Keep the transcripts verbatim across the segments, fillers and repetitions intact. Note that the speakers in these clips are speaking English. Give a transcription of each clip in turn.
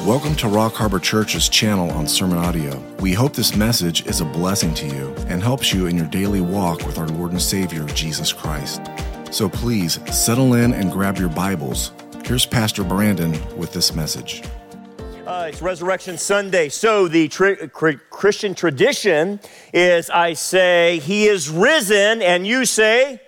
Welcome to Rock Harbor Church's channel on Sermon Audio. We hope this message is a blessing to you and helps you in your daily walk with our Lord and Savior, Jesus Christ. So please settle in and grab your Bibles. Here's Pastor Brandon with this message. Uh, it's Resurrection Sunday, so the tri- Christian tradition is I say, He is risen, and you say,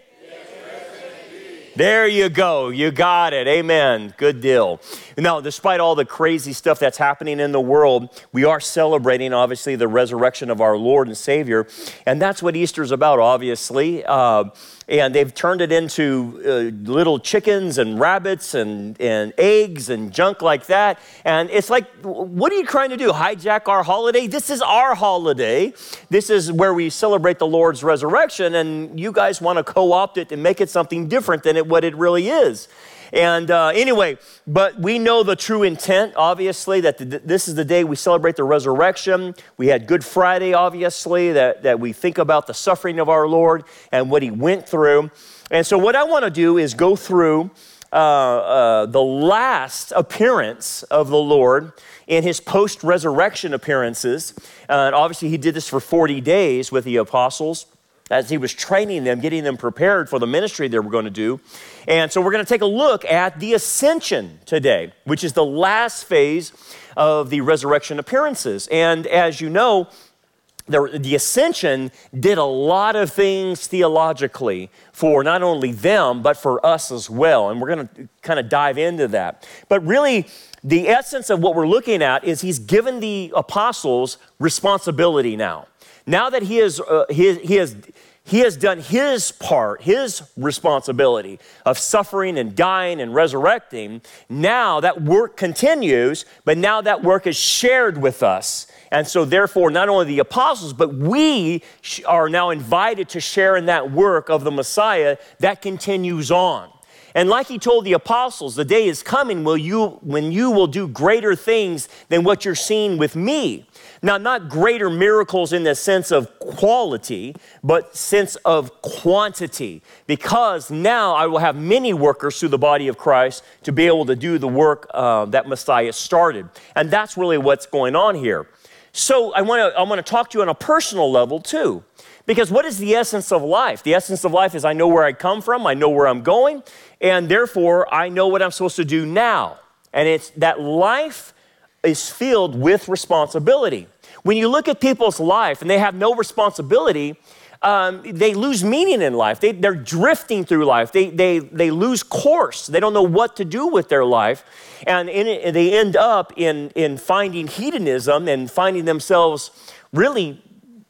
there you go. You got it. Amen. Good deal. Now, despite all the crazy stuff that's happening in the world, we are celebrating, obviously, the resurrection of our Lord and Savior. And that's what Easter's about, obviously. Uh, and they've turned it into uh, little chickens and rabbits and, and eggs and junk like that. And it's like, what are you trying to do? Hijack our holiday? This is our holiday. This is where we celebrate the Lord's resurrection. And you guys want to co-opt it and make it something different than it, what it really is. And uh, anyway, but we know the true intent, obviously, that the, this is the day we celebrate the resurrection. We had Good Friday, obviously, that, that we think about the suffering of our Lord and what he went through. And so what I want to do is go through uh, uh, the last appearance of the Lord in his post-resurrection appearances. Uh, and obviously, he did this for forty days with the apostles, as he was training them, getting them prepared for the ministry they were going to do. And so we're going to take a look at the ascension today, which is the last phase of the resurrection appearances. And as you know, the, the ascension did a lot of things theologically for not only them, but for us as well. And we're going to kind of dive into that. But really, the essence of what we're looking at is he's given the apostles responsibility now. Now that he has, uh, he, he, has, he has done his part, his responsibility of suffering and dying and resurrecting, now that work continues, but now that work is shared with us. And so therefore, not only the apostles, but we are now invited to share in that work of the Messiah that continues on. And like he told the apostles, the day is coming will you, when you will do greater things than what you're seeing with me. Now, not greater miracles in the sense of quality, but sense of quantity. Because now I will have many workers through the body of Christ to be able to do the work uh, that Messiah started. And that's really what's going on here. So I want to I want to talk to you on a personal level too. Because what is the essence of life? The essence of life is I know where I come from, I know where I'm going, and therefore I know what I'm supposed to do now. And it's that life is filled with responsibility. When you look at people's life and they have no responsibility, um, they lose meaning in life. They, they're drifting through life. They, they, they lose course. They don't know what to do with their life. And in it, they end up in, in finding hedonism and finding themselves really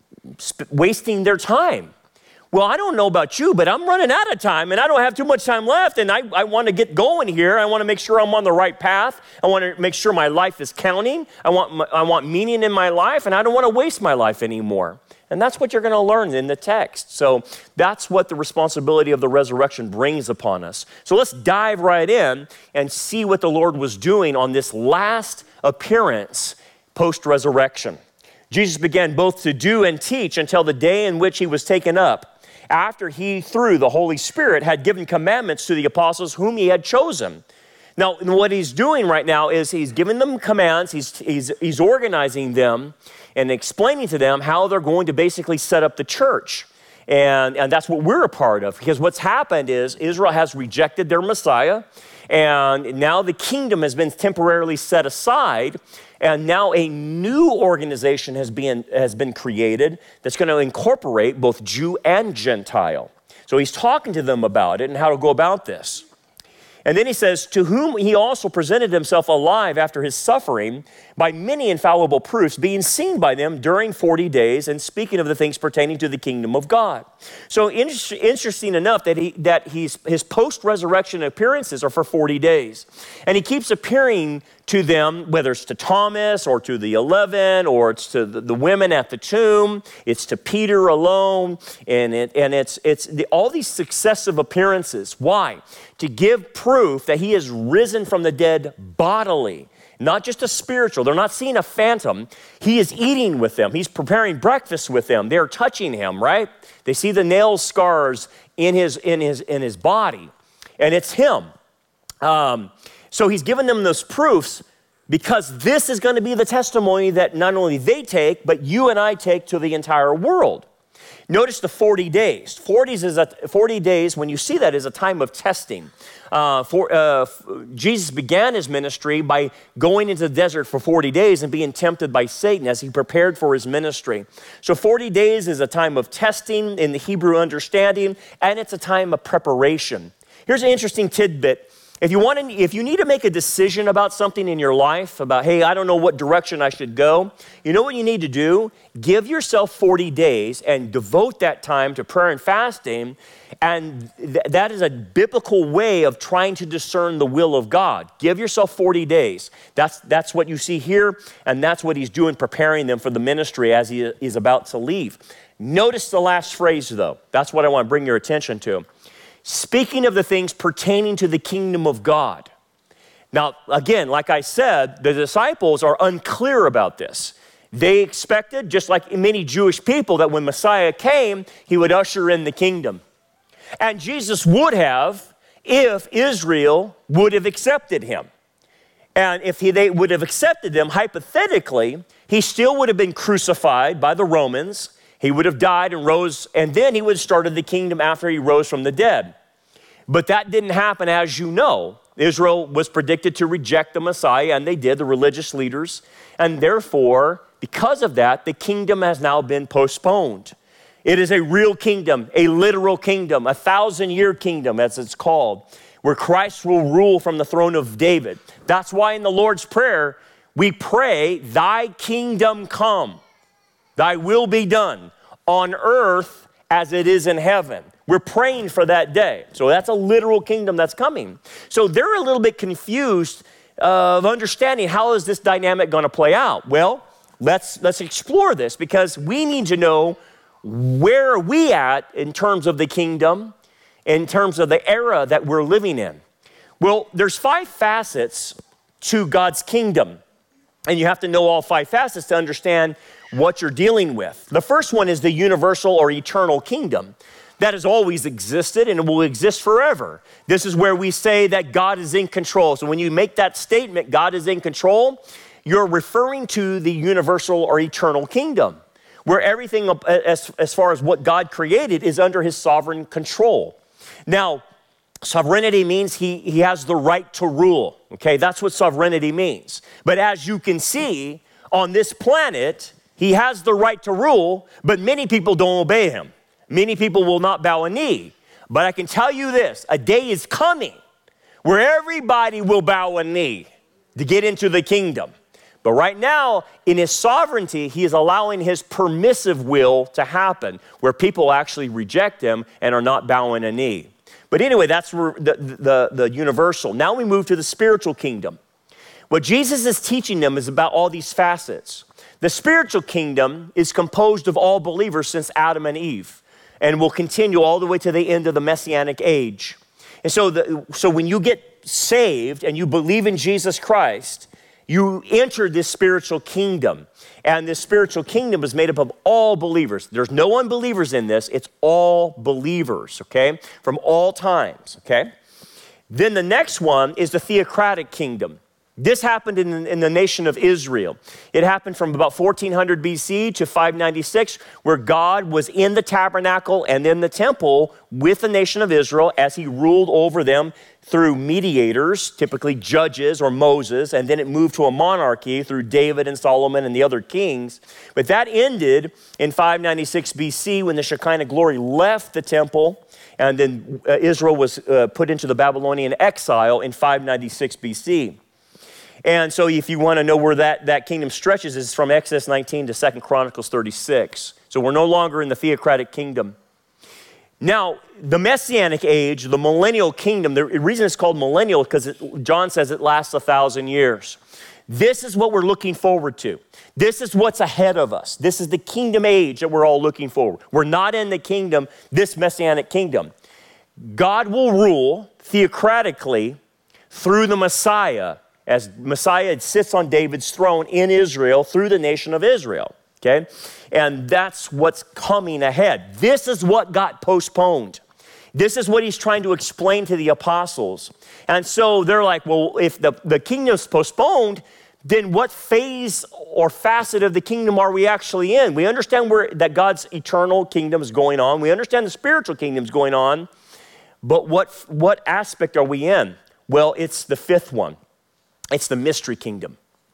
sp- wasting their time. Well, I don't know about you, but I'm running out of time and I don't have too much time left, and I, I want to get going here. I want to make sure I'm on the right path. I want to make sure my life is counting. I want, I want meaning in my life, and I don't want to waste my life anymore. And that's what you're going to learn in the text. So that's what the responsibility of the resurrection brings upon us. So let's dive right in and see what the Lord was doing on this last appearance post-resurrection. Jesus began both to do and teach until the day in which he was taken up, after he, through the Holy Spirit, had given commandments to the apostles whom he had chosen. Now, what he's doing right now is he's giving them commands, he's, he's, he's organizing them and explaining to them how they're going to basically set up the church. And, and that's what we're a part of, because what's happened is Israel has rejected their Messiah, and now the kingdom has been temporarily set aside, and now a new organization has been, has been created that's going to incorporate both Jew and Gentile. So he's talking to them about it and how to go about this. And then he says, to whom he also presented himself alive after his suffering by many infallible proofs, being seen by them during forty days and speaking of the things pertaining to the kingdom of God. So in- interesting enough that he that he's, his post-resurrection appearances are for forty days. And he keeps appearing to them, whether it's to Thomas or to the eleven or it's to the, the women at the tomb, it's to Peter alone, and it, and it's it's the, all these successive appearances. Why? To give proof that he is risen from the dead bodily, not just a spiritual. They're not seeing a phantom. He is eating with them. He's preparing breakfast with them. They're touching him, right? They see the nail scars in his in his in his body, and it's him. Um, so he's given them those proofs because this is going to be the testimony that not only they take, but you and I take to the entire world. Notice the forty days. forty is a, forty days, when you see that, is a time of testing. Uh, for, uh, Jesus began his ministry by going into the desert for forty days and being tempted by Satan as he prepared for his ministry. So forty days is a time of testing in the Hebrew understanding, and it's a time of preparation. Here's an interesting tidbit. If you want to, if you need to make a decision about something in your life, about, hey, I don't know what direction I should go, you know what you need to do? Give yourself forty days and devote that time to prayer and fasting, and th- that is a biblical way of trying to discern the will of God. Give yourself forty days. That's, that's what you see here, and that's what he's doing, preparing them for the ministry as he is about to leave. Notice the last phrase, though. That's what I want to bring your attention to. Speaking of the things pertaining to the kingdom of God. Now, again, like I said, the disciples are unclear about this. They expected, just like many Jewish people, that when Messiah came, he would usher in the kingdom. And Jesus would have if Israel would have accepted him. And if he, they would have accepted him, hypothetically, he still would have been crucified by the Romans. He would have died and rose, and then he would have started the kingdom after he rose from the dead. But that didn't happen, as you know. Israel was predicted to reject the Messiah, and they did, the religious leaders. And therefore, because of that, the kingdom has now been postponed. It is a real kingdom, a literal kingdom, a thousand-year kingdom, as it's called, where Christ will rule from the throne of David. That's why in the Lord's Prayer, we pray, thy kingdom come. Thy will be done on earth as it is in heaven. We're praying for that day. So that's a literal kingdom that's coming. So they're a little bit confused of understanding how is this dynamic going to play out. Well, let's let's explore this, because we need to know where are we at in terms of the kingdom, in terms of the era that we're living in. Well, there's five facets to God's kingdom, and you have to know all five facets to understand what you're dealing with. The first one is the universal or eternal kingdom. That has always existed and it will exist forever. This is where we say that God is in control. So when you make that statement, God is in control, you're referring to the universal or eternal kingdom, where everything as, as far as what God created is under his sovereign control. Now, sovereignty means he, he has the right to rule. Okay, that's what sovereignty means. But as you can see, on this planet, he has the right to rule, but many people don't obey him. Many people will not bow a knee. But I can tell you this, a day is coming where everybody will bow a knee to get into the kingdom. But right now, in his sovereignty, he is allowing his permissive will to happen, where people actually reject him and are not bowing a knee. But anyway, that's the, the, the universal. Now we move to the spiritual kingdom. What Jesus is teaching them is about all these facets. The spiritual kingdom is composed of all believers since Adam and Eve, and will continue all the way to the end of the Messianic age. And so, the, so when you get saved and you believe in Jesus Christ, you enter this spiritual kingdom. And this spiritual kingdom is made up of all believers. There's no unbelievers in this. It's all believers, okay, from all times, okay? Then the next one is the theocratic kingdom. This happened in, in the nation of Israel. It happened from about fourteen hundred B C to five ninety-six, where God was in the tabernacle and in the temple with the nation of Israel as he ruled over them through mediators, typically judges or Moses, and then it moved to a monarchy through David and Solomon and the other kings. But that ended in five ninety-six B C when the Shekinah glory left the temple, and then uh, Israel was uh, put into the Babylonian exile in five ninety-six B C. And so if you want to know where that, that kingdom stretches, it's from Exodus nineteen to Second Chronicles thirty-six. So we're no longer in the theocratic kingdom. Now, the Messianic age, the millennial kingdom, the reason it's called millennial is because John says it lasts a thousand years. This is what we're looking forward to. This is what's ahead of us. This is the kingdom age that we're all looking forward. We're not in the kingdom, this Messianic kingdom. God will rule theocratically through the Messiah, as Messiah sits on David's throne in Israel through the nation of Israel, okay? And that's what's coming ahead. This is what got postponed. This is what he's trying to explain to the apostles. And so they're like, well, if the, the kingdom's postponed, then what phase or facet of the kingdom are we actually in? We understand where, that God's eternal kingdom is going on. We understand the spiritual kingdom is going on. But what, what aspect are we in? Well, it's the fifth one. It's the mystery kingdom.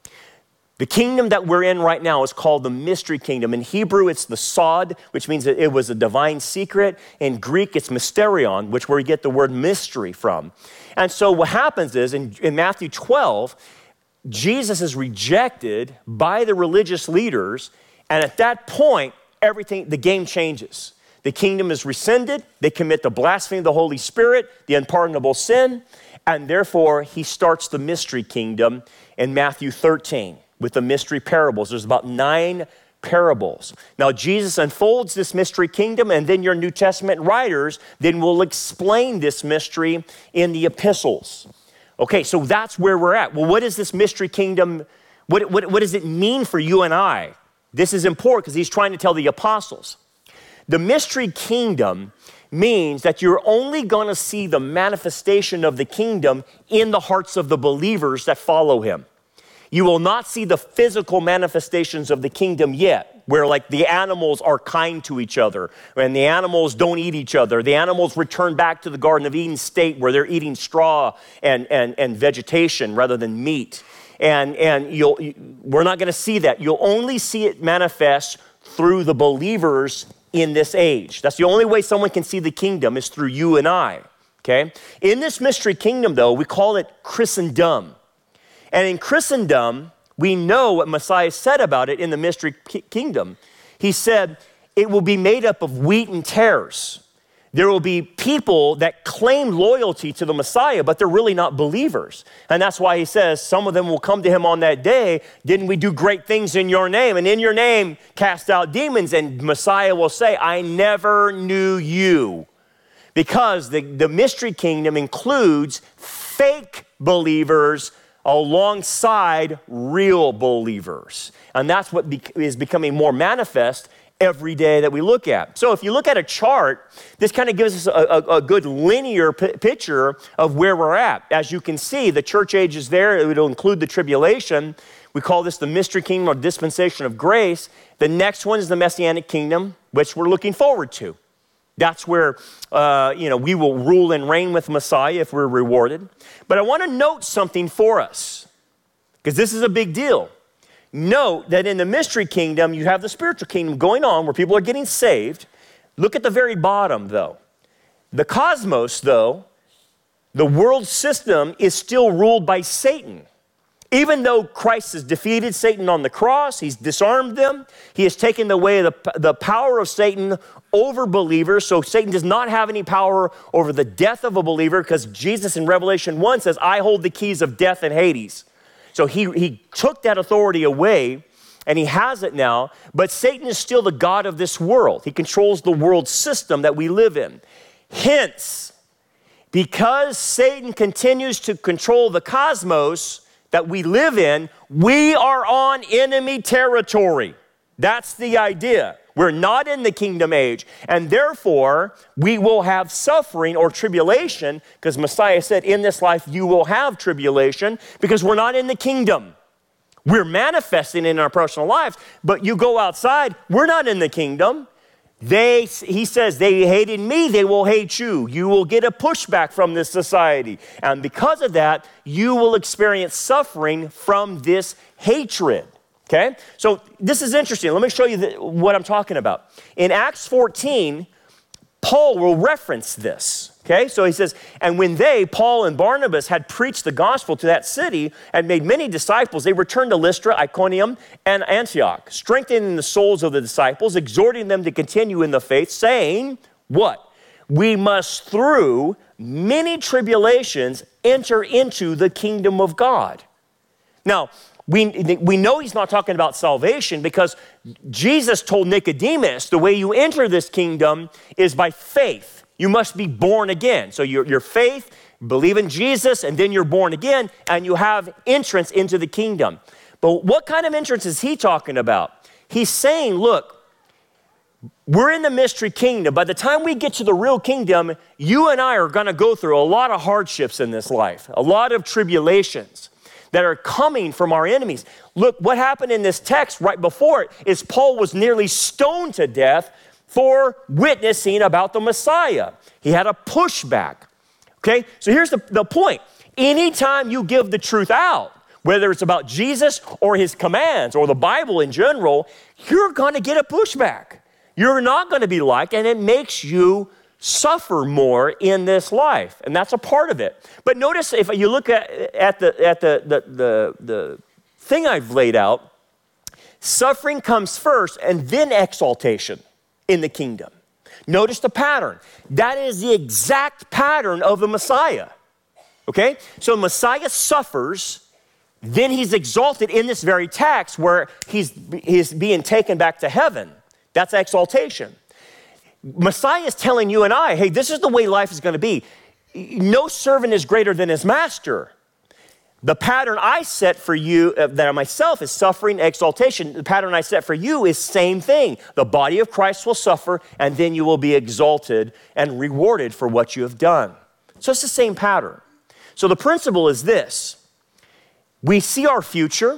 The kingdom that we're in right now is called the mystery kingdom. In Hebrew, it's the sod, which means that it was a divine secret. In Greek, it's mysterion, which where we get the word mystery from. And so what happens is, in, in Matthew twelve, Jesus is rejected by the religious leaders, and at that point, everything, the game changes. The kingdom is rescinded, they commit the blasphemy of the Holy Spirit, the unpardonable sin, and therefore he starts the mystery kingdom in Matthew thirteen with the mystery parables. There's about nine parables. Now Jesus unfolds this mystery kingdom, and then your New Testament writers then will explain this mystery in the epistles. Okay, so that's where we're at. Well, what is this mystery kingdom? What, what, what does it mean for you and I? This is important because he's trying to tell the apostles. The mystery kingdom means that you're only going to see the manifestation of the kingdom in the hearts of the believers that follow him. You will not see the physical manifestations of the kingdom yet, where like the animals are kind to each other and the animals don't eat each other. The animals return back to the Garden of Eden state where they're eating straw and, and, and vegetation rather than meat. And, and you'll, we're not going to see that. You'll only see it manifest through the believers in this age. That's the only way someone can see the kingdom is through you and I, okay? In this mystery kingdom, though, we call it Christendom. And in Christendom, we know what Messiah said about it in the mystery ki- kingdom. He said, it will be made up of wheat and tares. There will be people that claim loyalty to the Messiah, but they're really not believers. And that's why he says, some of them will come to him on that day. Didn't we do great things in your name? And in your name, cast out demons. And Messiah will say, I never knew you. Because the, the mystery kingdom includes fake believers alongside real believers. And that's what be- is becoming more manifest every day that we look at. So if you look at a chart, this kind of gives us a, a, a good linear p- picture of where we're at. As you can see, the church age is there. It will include the tribulation. We call this the mystery kingdom or dispensation of grace. The next one is the messianic kingdom, which we're looking forward to. That's where, uh, you know, we will rule and reign with Messiah if we're rewarded. But I want to note something for us, because this is a big deal. Note that in the mystery kingdom, you have the spiritual kingdom going on where people are getting saved. Look at the very bottom, though. The cosmos, though, the world system is still ruled by Satan. Even though Christ has defeated Satan on the cross, he's disarmed them, he has taken away the, the power of Satan over believers, so Satan does not have any power over the death of a believer, because Jesus in Revelation one says, I hold the keys of death and Hades. So he, he took that authority away, and he has it now, but Satan is still the god of this world. He controls the world system that we live in. Hence, because Satan continues to control the cosmos that we live in, we are on enemy territory. That's the idea. We're not in the kingdom age, and therefore we will have suffering or tribulation, because Messiah said, in this life you will have tribulation, because we're not in the kingdom. We're manifesting in our personal lives, but you go outside, we're not in the kingdom. They, he says, they hated me, they will hate you. You will get a pushback from this society. And because of that, you will experience suffering from this hatred. Okay? So this is interesting. Let me show you the, what I'm talking about. In Acts fourteen, Paul will reference this. Okay? So he says, and when they, Paul and Barnabas, had preached the gospel to that city and made many disciples, they returned to Lystra, Iconium, and Antioch, strengthening the souls of the disciples, exhorting them to continue in the faith, saying, what? We must, through many tribulations, enter into the kingdom of God. Now, we, we know he's not talking about salvation, because Jesus told Nicodemus, the way you enter this kingdom is by faith. You must be born again. So your, your faith, believe in Jesus, and then you're born again, and you have entrance into the kingdom. But what kind of entrance is he talking about? He's saying, look, we're in the mystery kingdom. By the time we get to the real kingdom, you and I are going to go through a lot of hardships in this life, a lot of tribulations. that are coming from our enemies. Look, what happened in this text right before it is Paul was nearly stoned to death for witnessing about the Messiah. He had a pushback. Okay, so here's the, the point. Anytime you give the truth out, whether it's about Jesus or his commands or the Bible in general, you're going to get a pushback. You're not going to be liked, and it makes you suffer more in this life, and that's a part of it. But notice if you look at, at, the, at the, the, the, the thing I've laid out, suffering comes first and then exaltation in the kingdom. Notice the pattern. That is the exact pattern of the Messiah. Okay? So Messiah suffers, then he's exalted in this very text where he's, he's being taken back to heaven. That's exaltation. Messiah is telling you and I, hey, this is the way life is going to be. No servant is greater than his master. The pattern I set for you, uh, that myself, is suffering, exaltation. The pattern I set for you is same thing. The body of Christ will suffer, and then you will be exalted and rewarded for what you have done. So it's the same pattern. So the principle is this. We see our future.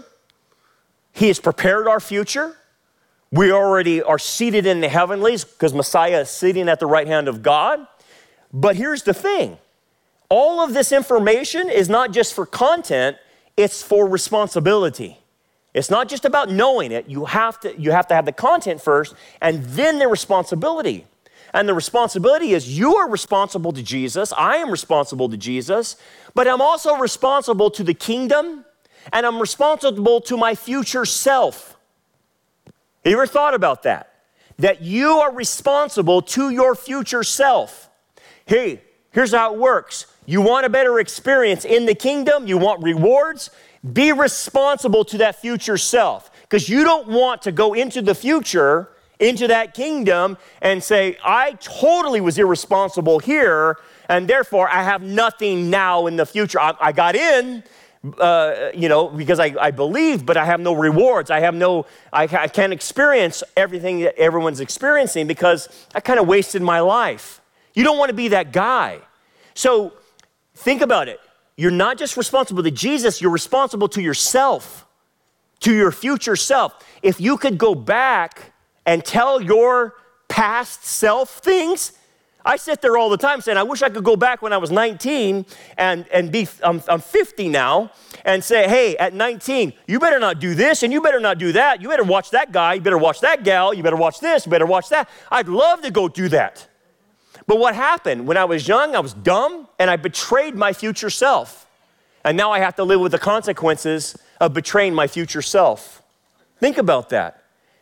He has prepared our future. We already are seated in the heavenlies because Messiah is sitting at the right hand of God. But here's the thing. All of this information is not just for content, it's for responsibility. It's not just about knowing it. You have to, you have to have the content first and then the responsibility. And the responsibility is you are responsible to Jesus. I am responsible to Jesus. But I'm also responsible to the kingdom, and I'm responsible to my future self. Have you ever thought about that? That you are responsible to your future self. Hey, here's how it works. You want a better experience in the kingdom? You want rewards? Be responsible to that future self. Because you don't want to go into the future, into that kingdom, and say, I totally was irresponsible here, and therefore I have nothing now in the future. I, I got in, uh, you know, because I, I believe, but I have no rewards. I have no, I, I can't experience everything that everyone's experiencing because I kind of wasted my life. You don't want to be that guy. So think about it. You're not just responsible to Jesus, you're responsible to yourself, to your future self. If you could go back and tell your past self things, I sit there all the time saying, I wish I could go back when I was nineteen and, and be, I'm, I'm fifty now, and say, hey, at nineteen, you better not do this and you better not do that. You better watch that guy, you better watch that gal, you better watch this, you better watch that. I'd love to go do that. But what happened? When I was young, I was dumb, and I betrayed my future self. And now I have to live with the consequences of betraying my future self. Think about that.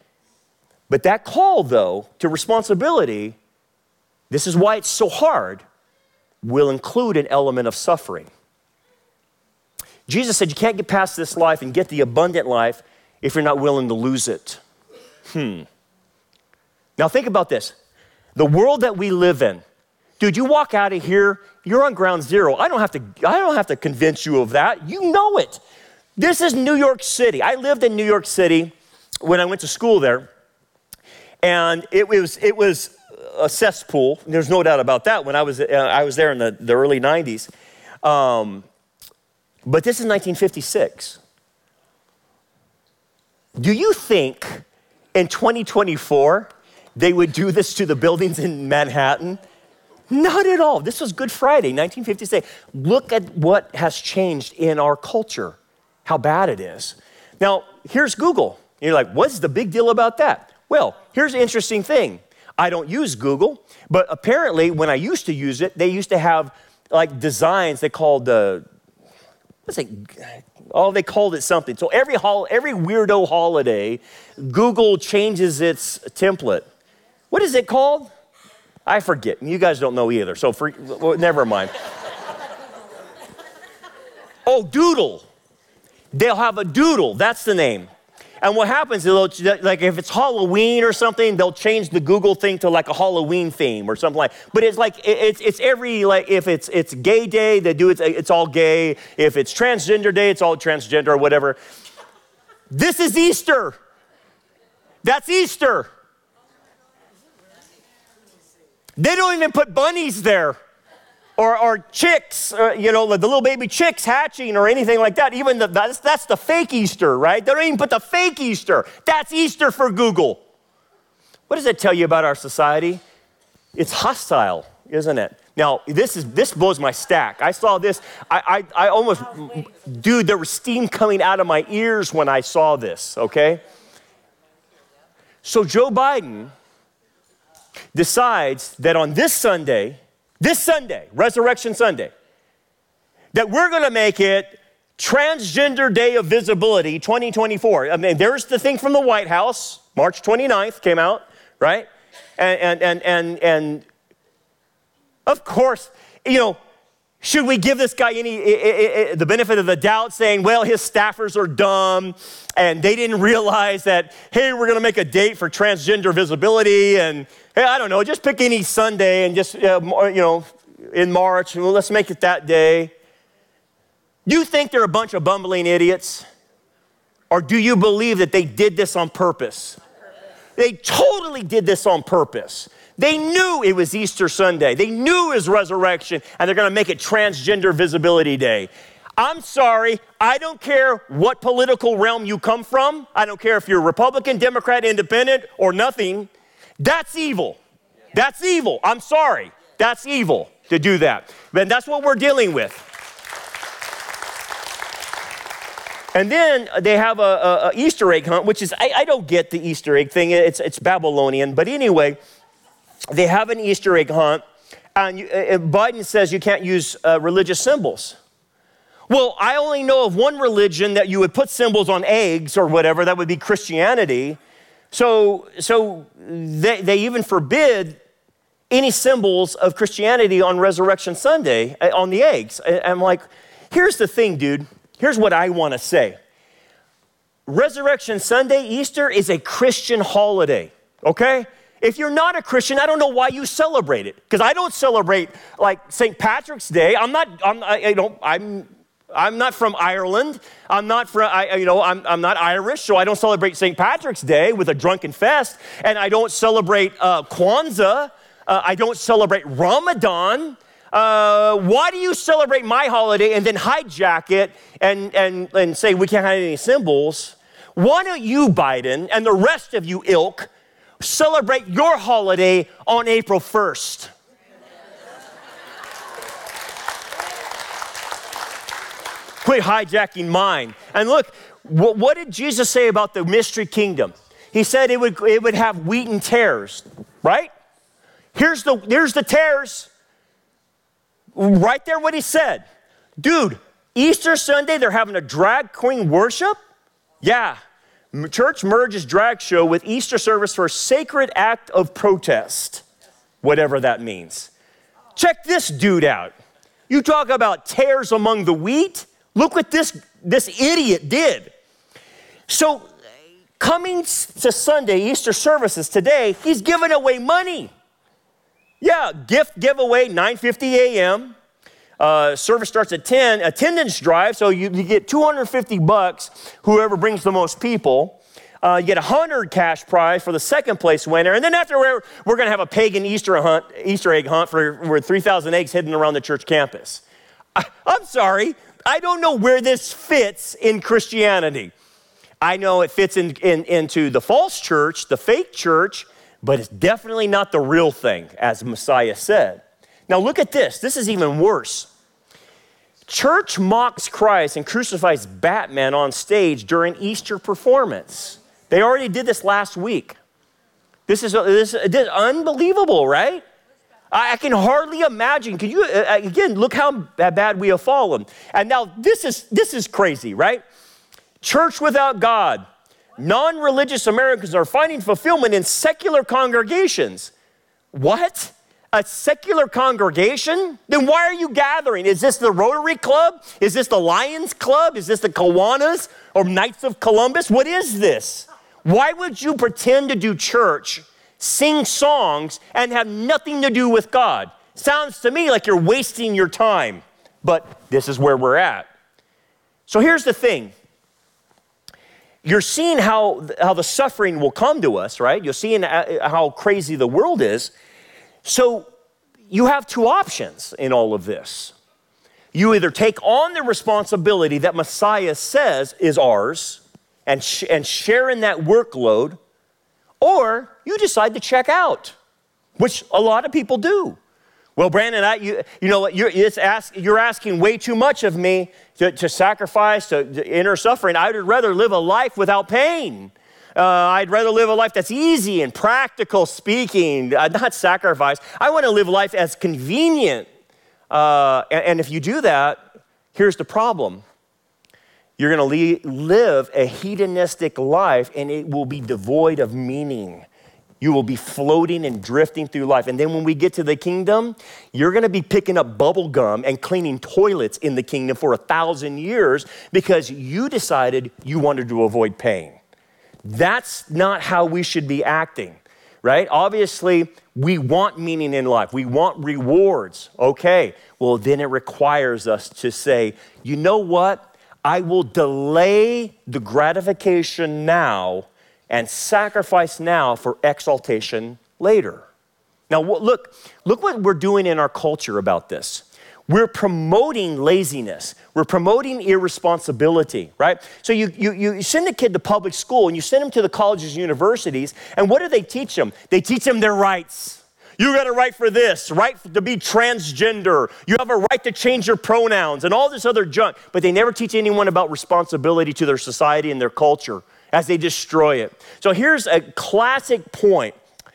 But that call, though, to responsibility, this is why it's so hard, will include an element of suffering. Jesus said you can't get past this life and get the abundant life if you're not willing to lose it. Hmm. Now think about this. The world that we live in, dude, you walk out of here, you're on ground zero. I don't have to, I don't have to convince you of that. You know it. This is New York City. I lived in New York City when I went to school there, and it was it was a cesspool. There's no doubt about that. When I was uh, I was there in the, the early nineties, um, but this is nineteen fifty-six. Do you think in twenty twenty-four they would do this to the buildings in Manhattan? Not at all. This was Good Friday, nineteen fifty-six. Look at what has changed in our culture, how bad it is. Now, here's Google. You're like, what's the big deal about that? Well, here's the interesting thing. I don't use Google, but apparently when I used to use it, they used to have like designs they called the, uh, what's it? Oh, they called it something. So every hol- every weirdo holiday, Google changes its template. What is it called? I forget. You guys don't know either, so for, well, never mind. Oh, Doodle. They'll have a Doodle. That's the name. And what happens is, like if it's Halloween or something, they'll change the Google thing to like a Halloween theme or something like. But it's like it's it's every like if it's it's Gay Day, they do it. It's all gay. If it's Transgender Day, it's all transgender or whatever. This is Easter. That's Easter. They don't even put bunnies there. or, or chicks, or, you know, the little baby chicks hatching or anything like that. Even the, that's, that's the fake Easter, right? They don't even put the fake Easter. That's Easter for Google. What does that tell you about our society? It's hostile, isn't it? Now, this is this blows my stack. I saw this. I, I, I almost, dude, there was steam coming out of my ears when I saw this, okay? So Joe Biden decides that on this Sunday, this Sunday, Resurrection Sunday, that we're going to make it Transgender Day of Visibility twenty twenty-four. I mean, there's the thing from the White House, March twenty-ninth came out, right? And, and, and, and, and of course, you know, should we give this guy any, I, I, I, the benefit of the doubt saying, well, his staffers are dumb and they didn't realize that, hey, we're going to make a date for transgender visibility and, hey, I don't know, just pick any Sunday and just, uh, you know, in March, well, let's make it that day. Do you think they're a bunch of bumbling idiots? Or do you believe that they did this on purpose? They totally did this on purpose. They knew it was Easter Sunday. They knew it was resurrection, and they're going to make it Transgender Visibility Day. I'm sorry. I don't care what political realm you come from. I don't care if you're Republican, Democrat, Independent, or nothing. That's evil. That's evil. I'm sorry. That's evil to do that. And that's what we're dealing with. And then they have a, a, a Easter egg hunt, which is, I, I don't get the Easter egg thing. It's, it's Babylonian. But anyway, they have an Easter egg hunt, and, you, and Biden says you can't use uh, religious symbols. Well, I only know of one religion that you would put symbols on eggs or whatever. That would be Christianity. So, so they, they even forbid any symbols of Christianity on Resurrection Sunday uh, on the eggs. And I'm like, here's the thing, dude. Here's what I want to say. Resurrection Sunday, Easter, is a Christian holiday, okay? If you're not a Christian, I don't know why you celebrate it, because I don't celebrate like Saint Patrick's Day. I'm not. I'm. I, you know. I'm. I'm not from Ireland. I'm not from. I. You know. I'm. I'm not Irish, so I don't celebrate Saint Patrick's Day with a drunken fest, and I don't celebrate uh, Kwanzaa. Uh, I don't celebrate Ramadan. Uh, why do you celebrate my holiday and then hijack it and and and say we can't have any symbols? Why don't you, Biden, and the rest of you ilk, celebrate your holiday on April first? Quit hijacking mine. And look, what, what did Jesus say about the mystery kingdom? He said it would, it would have wheat and tares, right? Here's the, here's the tares. Right there what he said. Dude, Easter Sunday, they're having a drag queen worship? Yeah. Church merges drag show with Easter service for a sacred act of protest, whatever that means. Check this dude out. You talk about tares among the wheat. Look what this, this idiot did. So coming to Sunday, Easter services today, he's giving away money. Yeah, gift giveaway, nine fifty a.m. Uh, service starts at ten. Attendance drive, so you, you get two hundred fifty bucks, whoever brings the most people. Uh, you get one hundred cash prize for the second place winner. And then after we're, we're going to have a pagan Easter hunt, Easter egg hunt for, for three thousand eggs hidden around the church campus. I, I'm sorry. I don't know where this fits in Christianity. I know it fits in, in, into the false church, the fake church, but it's definitely not the real thing, as Messiah said. Now look at this. This is even worse. Church mocks Christ and crucifies Batman on stage during Easter performance. They already did this last week. This is, this, this is unbelievable, right? I, I can hardly imagine. Can you, uh, again, look how bad we have fallen. And now this is, this is crazy, right? Church without God. Non-religious Americans are finding fulfillment in secular congregations. What? A secular congregation? Then why are you gathering? Is this the Rotary Club? Is this the Lions Club? Is this the Kiwanis or Knights of Columbus? What is this? Why would you pretend to do church, sing songs, and have nothing to do with God? Sounds to me like you're wasting your time, but this is where we're at. So here's the thing. You're seeing how, how the suffering will come to us, right? You're seeing how crazy the world is. So, you have two options in all of this. You either take on the responsibility that Messiah says is ours and, sh- and share in that workload, or you decide to check out, which a lot of people do. Well, Brandon, I, you, you know what, you're, it's ask, you're asking way too much of me to, to sacrifice, to, to enter suffering. I would rather live a life without pain. Uh, I'd rather live a life that's easy and practical speaking, uh, not sacrifice. I want to live life as convenient. Uh, and, and if you do that, here's the problem. You're going to le- live a hedonistic life, and it will be devoid of meaning. You will be floating and drifting through life. And then when we get to the kingdom, you're going to be picking up bubble gum and cleaning toilets in the kingdom for a thousand years because you decided you wanted to avoid pain. That's not how we should be acting, right? Obviously, we want meaning in life. We want rewards. Okay, well, then it requires us to say, you know what? I will delay the gratification now and sacrifice now for exaltation later. Now, look, look what we're doing in our culture about this. We're promoting laziness. We're promoting irresponsibility, right? So you, you, you send a kid to public school and you send them to the colleges and universities, and what do they teach them? They teach them their rights. You got a right for this, right to be transgender. You have a right to change your pronouns and all this other junk, but they never teach anyone about responsibility to their society and their culture as they destroy it. So here's a classic point.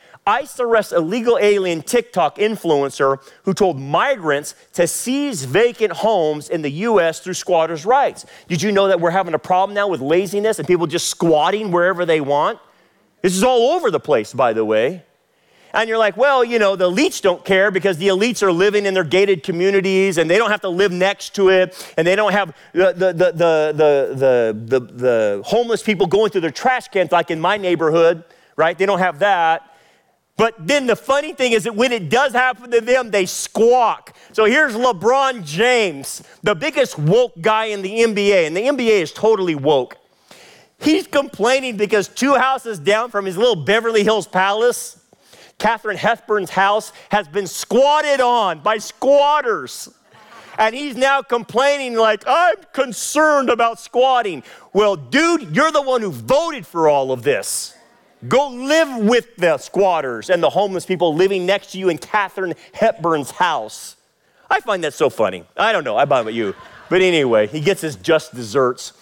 ICE arrests a legal alien TikTok influencer who told migrants to seize vacant homes in the U S through squatters' rights. Did you know that we're having a problem now with laziness and people just squatting wherever they want? This is all over the place, by the way. And you're like, well, you know, the elites don't care because the elites are living in their gated communities and they don't have to live next to it, and they don't have the the the the the, the, the, the homeless people going through their trash cans like in my neighborhood, right? They don't have that. But then the funny thing is that when it does happen to them, they squawk. So here's LeBron James, the biggest woke guy in the N B A, and the N B A is totally woke. He's complaining because two houses down from his little Beverly Hills palace, Katharine Hepburn's house, has been squatted on by squatters. And he's now complaining like, I'm concerned about squatting. Well, dude, you're the one who voted for all of this. Go live with the squatters and the homeless people living next to you in Katharine Hepburn's house. I find that so funny. I don't know, I don't know about you. But anyway, he gets his just desserts.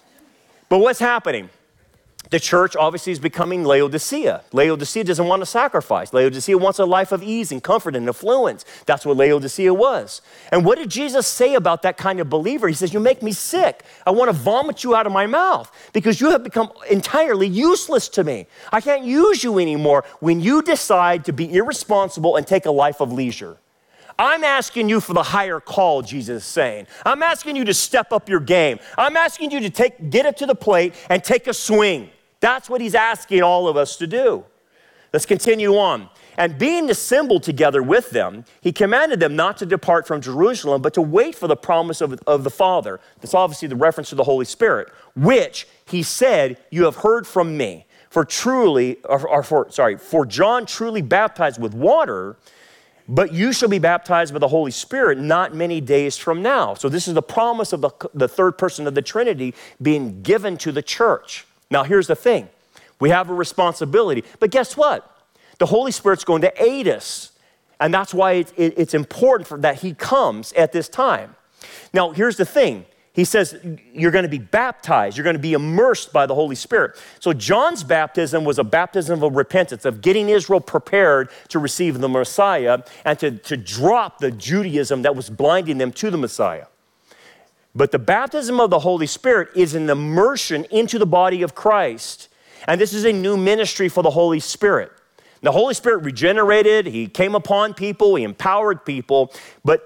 But what's happening? The church obviously is becoming Laodicea. Laodicea doesn't want to sacrifice. Laodicea wants a life of ease and comfort and affluence. That's what Laodicea was. And what did Jesus say about that kind of believer? He says, you make me sick. I want to vomit you out of my mouth because you have become entirely useless to me. I can't use you anymore when you decide to be irresponsible and take a life of leisure. I'm asking you for the higher call, Jesus is saying. I'm asking you to step up your game. I'm asking you to take, get it to the plate and take a swing. That's what he's asking all of us to do. Let's continue on. And being assembled together with them, he commanded them not to depart from Jerusalem, but to wait for the promise of, of the Father. That's obviously the reference to the Holy Spirit, which he said, you have heard from me. For truly, or, or for, sorry, for John truly baptized with water, but you shall be baptized by the Holy Spirit not many days from now. So this is the promise of the, the third person of the Trinity being given to the church. Now, here's the thing. We have a responsibility. But guess what? The Holy Spirit's going to aid us. And that's why it, it, it's important for that he comes at this time. Now, here's the thing. He says you're going to be baptized. You're going to be immersed by the Holy Spirit. So John's baptism was a baptism of repentance, of getting Israel prepared to receive the Messiah and to, to drop the Judaism that was blinding them to the Messiah. But the baptism of the Holy Spirit is an immersion into the body of Christ. And this is a new ministry for the Holy Spirit. The Holy Spirit regenerated, he came upon people, he empowered people. But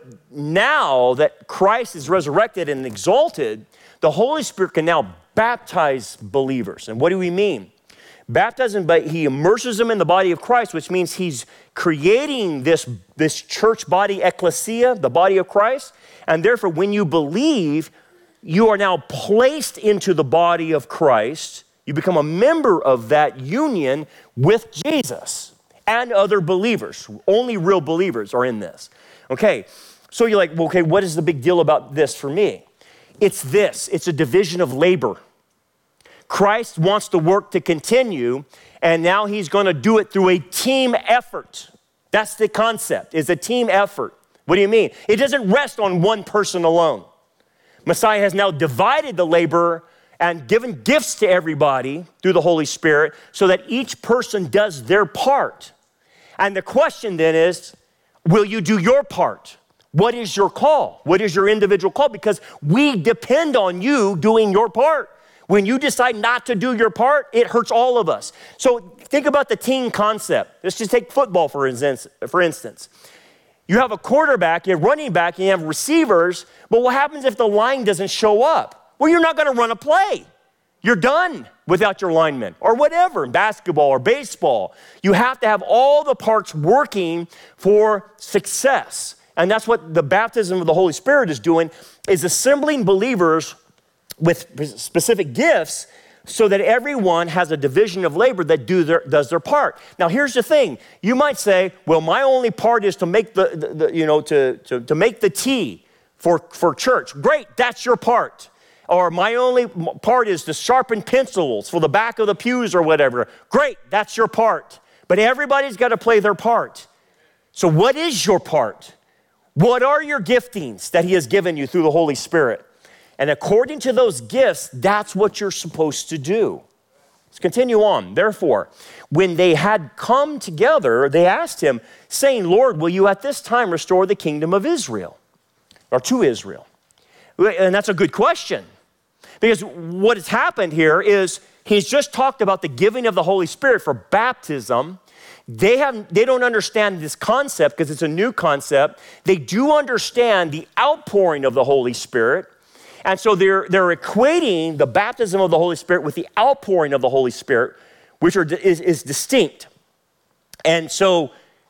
now that Christ is resurrected and exalted, the Holy Spirit can now baptize believers. And what do we mean? Baptism, but he immerses them in the body of Christ, which means he's creating this, this church body, ecclesia, the body of Christ. And therefore, when you believe, you are now placed into the body of Christ. You become a member of that union with Jesus. and other believers. Only real believers are in this. Okay, so you're like, well, okay, what is the big deal about this for me? It's this, it's a division of labor. Christ wants the work to continue, and now he's going to do it through a team effort. That's the concept, is a team effort. What do you mean? It doesn't rest on one person alone. Messiah has now divided the labor and given gifts to everybody through the Holy Spirit so that each person does their part. And the question then is, will you do your part? What is your call? What is your individual call? Because we depend on you doing your part. When you decide not to do your part, it hurts all of us. So think about the team concept. Let's just take football for instance. For instance. You have a quarterback, you have running back, and you have receivers, but what happens if the line doesn't show up? Well, you're not going to run a play. You're done without your linemen or whatever, in basketball or baseball. You have to have all the parts working for success. And that's what the baptism of the Holy Spirit is doing, is assembling believers with specific gifts so that everyone has a division of labor that do their, does their part. Now, here's the thing. You might say, well, my only part is to make the, the, the you know, to, to, to make the tea for, for church. Great, that's your part. Or my only part is to sharpen pencils for the back of the pews or whatever. Great, that's your part. But everybody's got to play their part. So what is your part? What are your giftings that he has given you through the Holy Spirit? And according to those gifts, that's what you're supposed to do. Let's continue on. Therefore, when they had come together, they asked him, saying, Lord, will you at this time restore the kingdom of Israel? Or to Israel? And that's a good question. Because what has happened here is he's just talked about the giving of the Holy Spirit for baptism. They have, they don't understand this concept because it's a new concept. They do understand the outpouring of the Holy Spirit. And so they're, they're equating the baptism of the Holy Spirit with the outpouring of the Holy Spirit, which are, is, is distinct. And so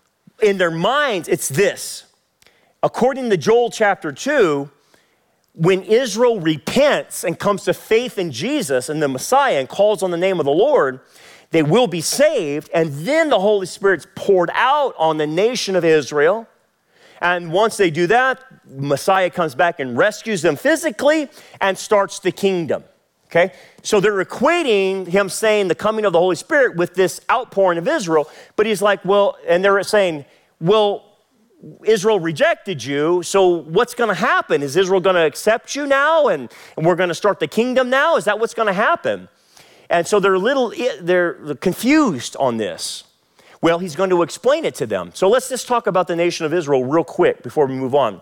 in their minds, it's this. According to Joel chapter two, when Israel repents and comes to faith in Jesus and the Messiah and calls on the name of the Lord, they will be saved. And then the Holy Spirit's poured out on the nation of Israel. And once they do that, Messiah comes back and rescues them physically and starts the kingdom, okay? So they're equating him saying the coming of the Holy Spirit with this outpouring of Israel, but he's like, well, and they're saying, well, Israel rejected you, so what's going to happen? Is Israel going to accept you now and, and we're going to start the kingdom now? Is that what's going to happen? And so they're a little, they're confused on this. Well, he's going to explain it to them. So let's just talk about the nation of Israel real quick before we move on.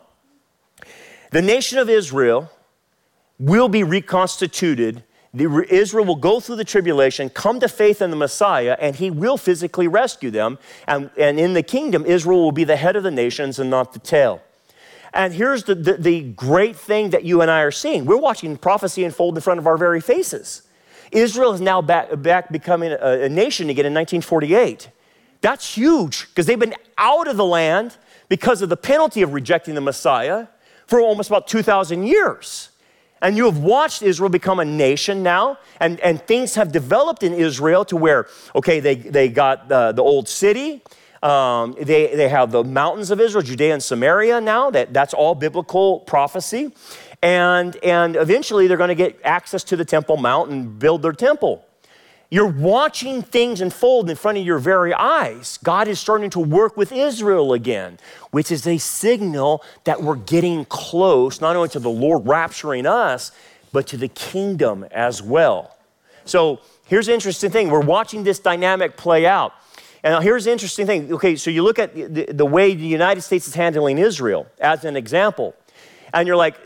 The nation of Israel will be reconstituted. The, Israel will go through the tribulation, come to faith in the Messiah, and he will physically rescue them. And, and in the kingdom, Israel will be the head of the nations and not the tail. And here's the, the, the great thing that you and I are seeing. We're watching prophecy unfold in front of our very faces. Israel is now back, back becoming a, a nation again in nineteen forty-eight. That's huge because they've been out of the land because of the penalty of rejecting the Messiah for almost about two thousand years. And you have watched Israel become a nation now, and, and things have developed in Israel to where, okay, they, they got the, the old city, um, they, they have the mountains of Israel, Judea and Samaria now, that, that's all biblical prophecy. And, and eventually they're going to get access to the Temple Mount and build their temple. You're watching things unfold in front of your very eyes. God is starting to work with Israel again, which is a signal that we're getting close, not only to the Lord rapturing us, but to the kingdom as well. So here's the interesting thing. We're watching this dynamic play out. And now here's the interesting thing. Okay, so you look at the, the way the United States is handling Israel as an example, and you're like,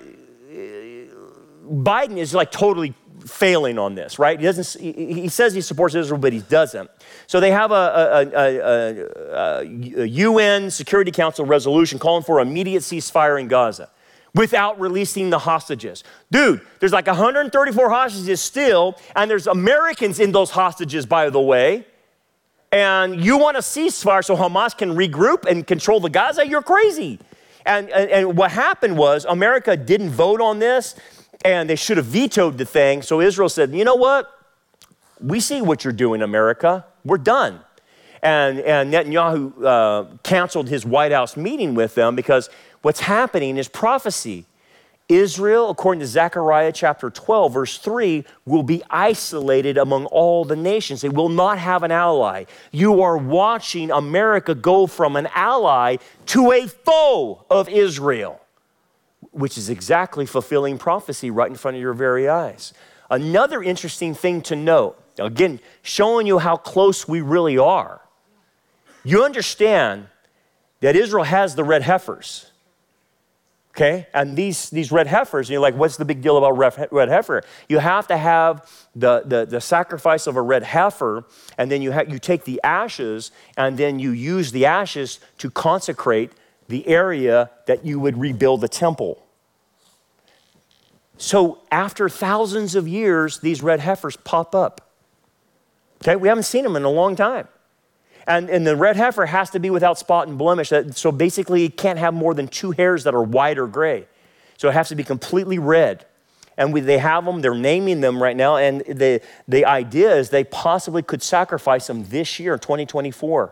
Biden is like totally failing on this, right? He doesn't. He says he supports Israel, but he doesn't. So they have a, a, a, a, a U N Security Council resolution calling for immediate ceasefire in Gaza without releasing the hostages. Dude, there's like one hundred thirty-four hostages still, and there's Americans in those hostages, by the way. And you want a ceasefire so Hamas can regroup and control the Gaza? You're crazy. And, and, and what happened was America didn't vote on this. And they should have vetoed the thing. So Israel said, you know what? We see what you're doing, America. We're done. and, and Netanyahu uh, canceled his White House meeting with them because what's happening is prophecy. Israel, according to Zechariah chapter twelve, verse three, will be isolated among all the nations. They will not have an ally. You are watching America go from an ally to a foe of Israel, which is exactly fulfilling prophecy right in front of your very eyes. Another interesting thing to note, again, showing you how close we really are. You understand that Israel has the red heifers. Okay, and these, these red heifers, you're like, what's the big deal about red heifer? You have to have the, the, the sacrifice of a red heifer, and then you, ha- you take the ashes, and then you use the ashes to consecrate the area that you would rebuild the temple. So after thousands of years, these red heifers pop up. Okay, we haven't seen them in a long time. And, and the red heifer has to be without spot and blemish. So basically, it can't have more than two hairs that are white or gray. So it has to be completely red. And we, they have them, they're naming them right now. And the, the idea is they possibly could sacrifice them this year, twenty twenty-four.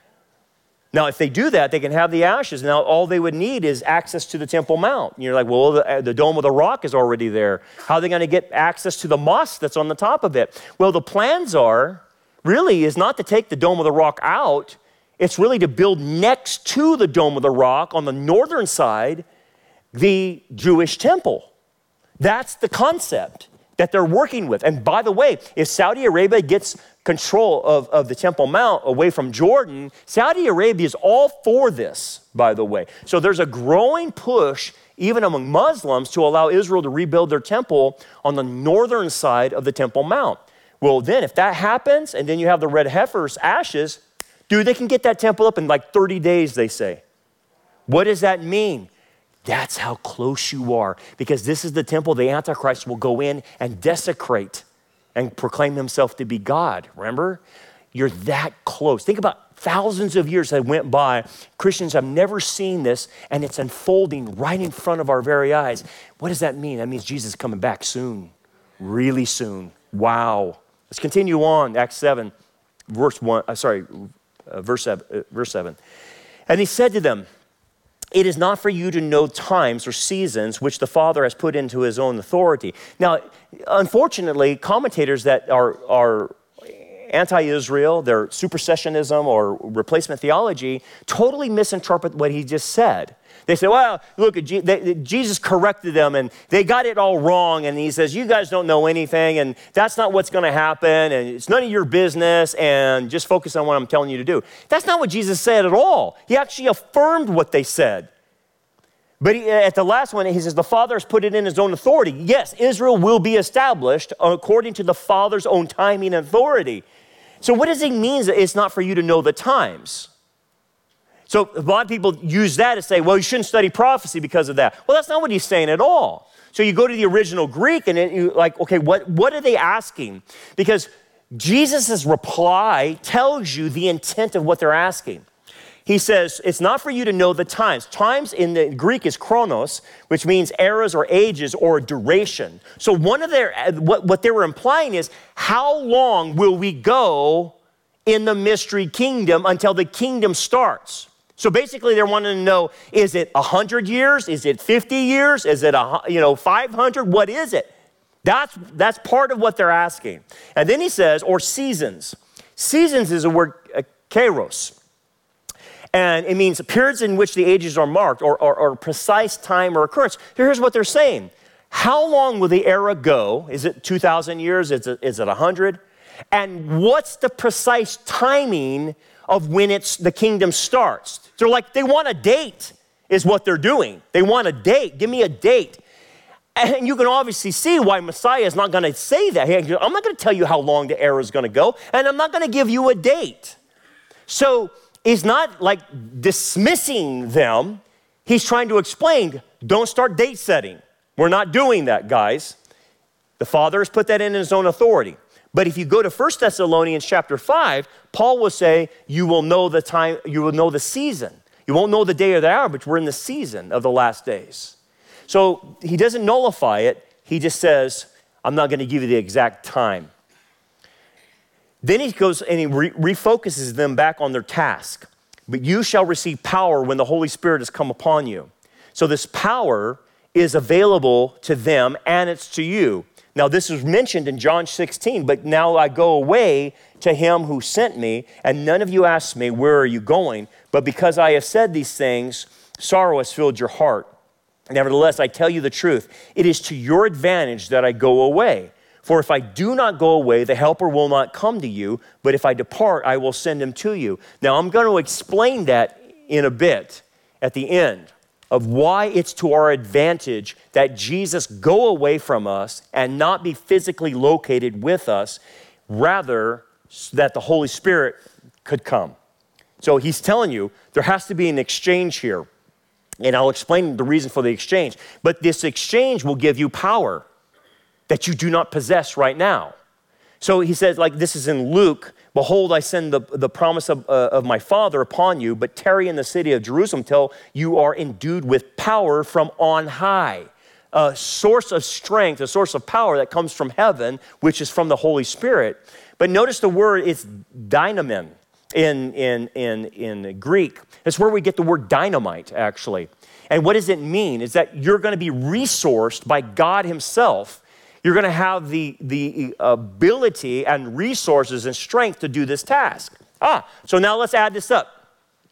Now, if they do that, they can have the ashes. Now, all they would need is access to the Temple Mount. And you're like, well, the, the Dome of the Rock is already there. How are they going to get access to the mosque that's on the top of it? Well, the plans are, really, is not to take the Dome of the Rock out. It's really to build next to the Dome of the Rock on the northern side, the Jewish temple. That's the concept that they're working with. And by the way, if Saudi Arabia gets control of, of the Temple Mount away from Jordan, Saudi Arabia is all for this, by the way. So there's a growing push, even among Muslims, to allow Israel to rebuild their temple on the northern side of the Temple Mount. Well, then if that happens, and then you have the red heifer's ashes, dude, they can get that temple up in like thirty days, they say. What does that mean? That's how close you are, because this is the temple the Antichrist will go in and desecrate and proclaim himself to be God. Remember? You're that close. Think about thousands of years that went by. Christians have never seen this, and it's unfolding right in front of our very eyes. What does that mean? That means Jesus is coming back soon, really soon. Wow. Let's continue on, Acts seven, verse one, uh, sorry, uh, verse, seven, uh, verse seven. And he said to them, it is not for you to know times or seasons which the Father has put into his own authority. Now, unfortunately, commentators that are, are anti-Israel, they're supersessionism or replacement theology, totally misinterpret what he just said. They say, well, look, they, they, Jesus corrected them and they got it all wrong. And he says, you guys don't know anything and that's not what's going to happen and it's none of your business and just focus on what I'm telling you to do. That's not what Jesus said at all. He actually affirmed what they said. But he, at the last one, he says, the Father has put it in his own authority. Yes, Israel will be established according to the Father's own timing and authority. So what does it mean that it's not for you to know the times? So a lot of people use that to say, well, you shouldn't study prophecy because of that. Well, that's not what he's saying at all. So you go to the original Greek and it, you like, okay, what, what are they asking? Because Jesus' reply tells you the intent of what they're asking. He says, it's not for you to know the times. Times in the Greek is chronos, which means eras or ages or duration. So one of their, what, what they were implying is, how long will we go in the mystery kingdom until the kingdom starts? So basically they're wanting to know, is it one hundred years? Is it fifty years? Is it a, you know, five hundred? What is it? That's, that's part of what they're asking. And then he says, or seasons. Seasons is a word, uh, kairos. And it means periods in which the ages are marked or, or, or precise time or occurrence. Here's what they're saying. How long will the era go? Is it two thousand years? Is it, is it one hundred? And what's the precise timing of when it's the kingdom starts? They're like, they want a date is what they're doing. They want a date. Give me a date. And you can obviously see why Messiah is not going to say that. I'm not going to tell you how long the era is going to go, and I'm not going to give you a date. So he's not like dismissing them. He's trying to explain, don't start date setting. We're not doing that, guys. The Father has put that in his own authority. But if you go to First Thessalonians chapter five, Paul will say, you will know the time, you will know the season. You won't know the day or the hour, but we're in the season of the last days. So he doesn't nullify it. He just says, I'm not going to give you the exact time. Then he goes and he re- refocuses them back on their task. But you shall receive power when the Holy Spirit has come upon you. So this power is available to them and it's to you. Now this is mentioned in John sixteen, but now I go away to him who sent me, and none of you ask me, where are you going? But because I have said these things, sorrow has filled your heart. Nevertheless, I tell you the truth. It is to your advantage that I go away. For if I do not go away, the helper will not come to you, but if I depart, I will send him to you. Now, I'm going to explain that in a bit at the end of why it's to our advantage that Jesus go away from us and not be physically located with us, rather that the Holy Spirit could come. So he's telling you there has to be an exchange here. And I'll explain the reason for the exchange. But this exchange will give you power that you do not possess right now. So he says, like this is in Luke, behold, I send the, the promise of, uh, of my Father upon you, but tarry in the city of Jerusalem till you are endued with power from on high. A source of strength, a source of power that comes from heaven, which is from the Holy Spirit. But notice the word, it's dynamin in, in, in, in Greek. It's where we get the word dynamite, actually. And what does it mean? Is that you're going to be resourced by God himself. You're going to have the, the ability and resources and strength to do this task. Ah, so now let's add this up.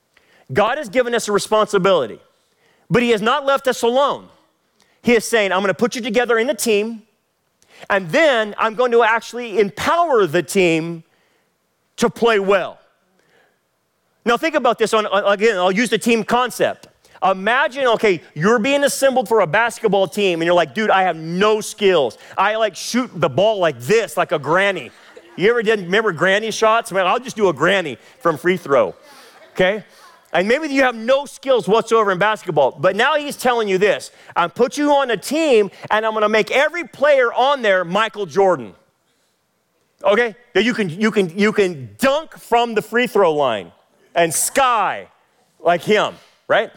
God has given us a responsibility, but he has not left us alone. He is saying, I'm going to put you together in a team, and then I'm going to actually empower the team to play well. Now think about this, on again, I'll use the team concept. Imagine, okay, you're being assembled for a basketball team and you're like, dude, I have no skills. I like shoot the ball like this, like a granny. You ever did, remember granny shots? Man, I'll just do a granny from free throw, okay? And maybe you have no skills whatsoever in basketball, but now he's telling you this. I put you on a team and I'm gonna make every player on there Michael Jordan. Okay? That you can, you can, you can dunk from the free throw line and sky like him, right?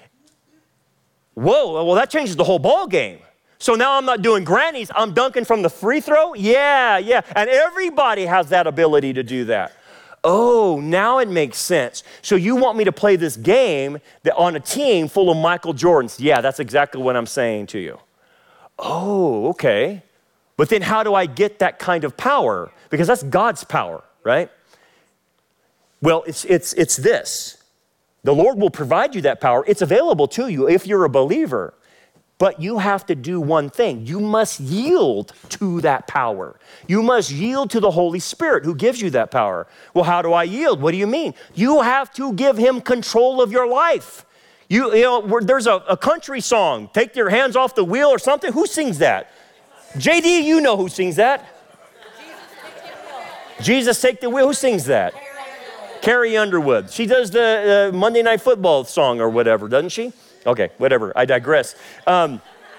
Whoa, well that changes the whole ball game. So now I'm not doing grannies, I'm dunking from the free throw? Yeah, yeah, and everybody has that ability to do that. Oh, now it makes sense. So you want me to play this game that on a team full of Michael Jordans? Yeah, that's exactly what I'm saying to you. Oh, okay. But then how do I get that kind of power? Because that's God's power, right? Well, it's, it's, it's this. The Lord will provide you that power. It's available to you if you're a believer. But you have to do one thing. You must yield to that power. You must yield to the Holy Spirit who gives you that power. Well, how do I yield? What do you mean? You have to give him control of your life. You, you know, there's a, a country song, take your hands off the wheel or something. Who sings that? J D, you know who sings that. Jesus, take the wheel. Who sings that? Carrie Underwood. She does the uh, Monday Night Football song or whatever, doesn't she? Okay, whatever. I digress. Um,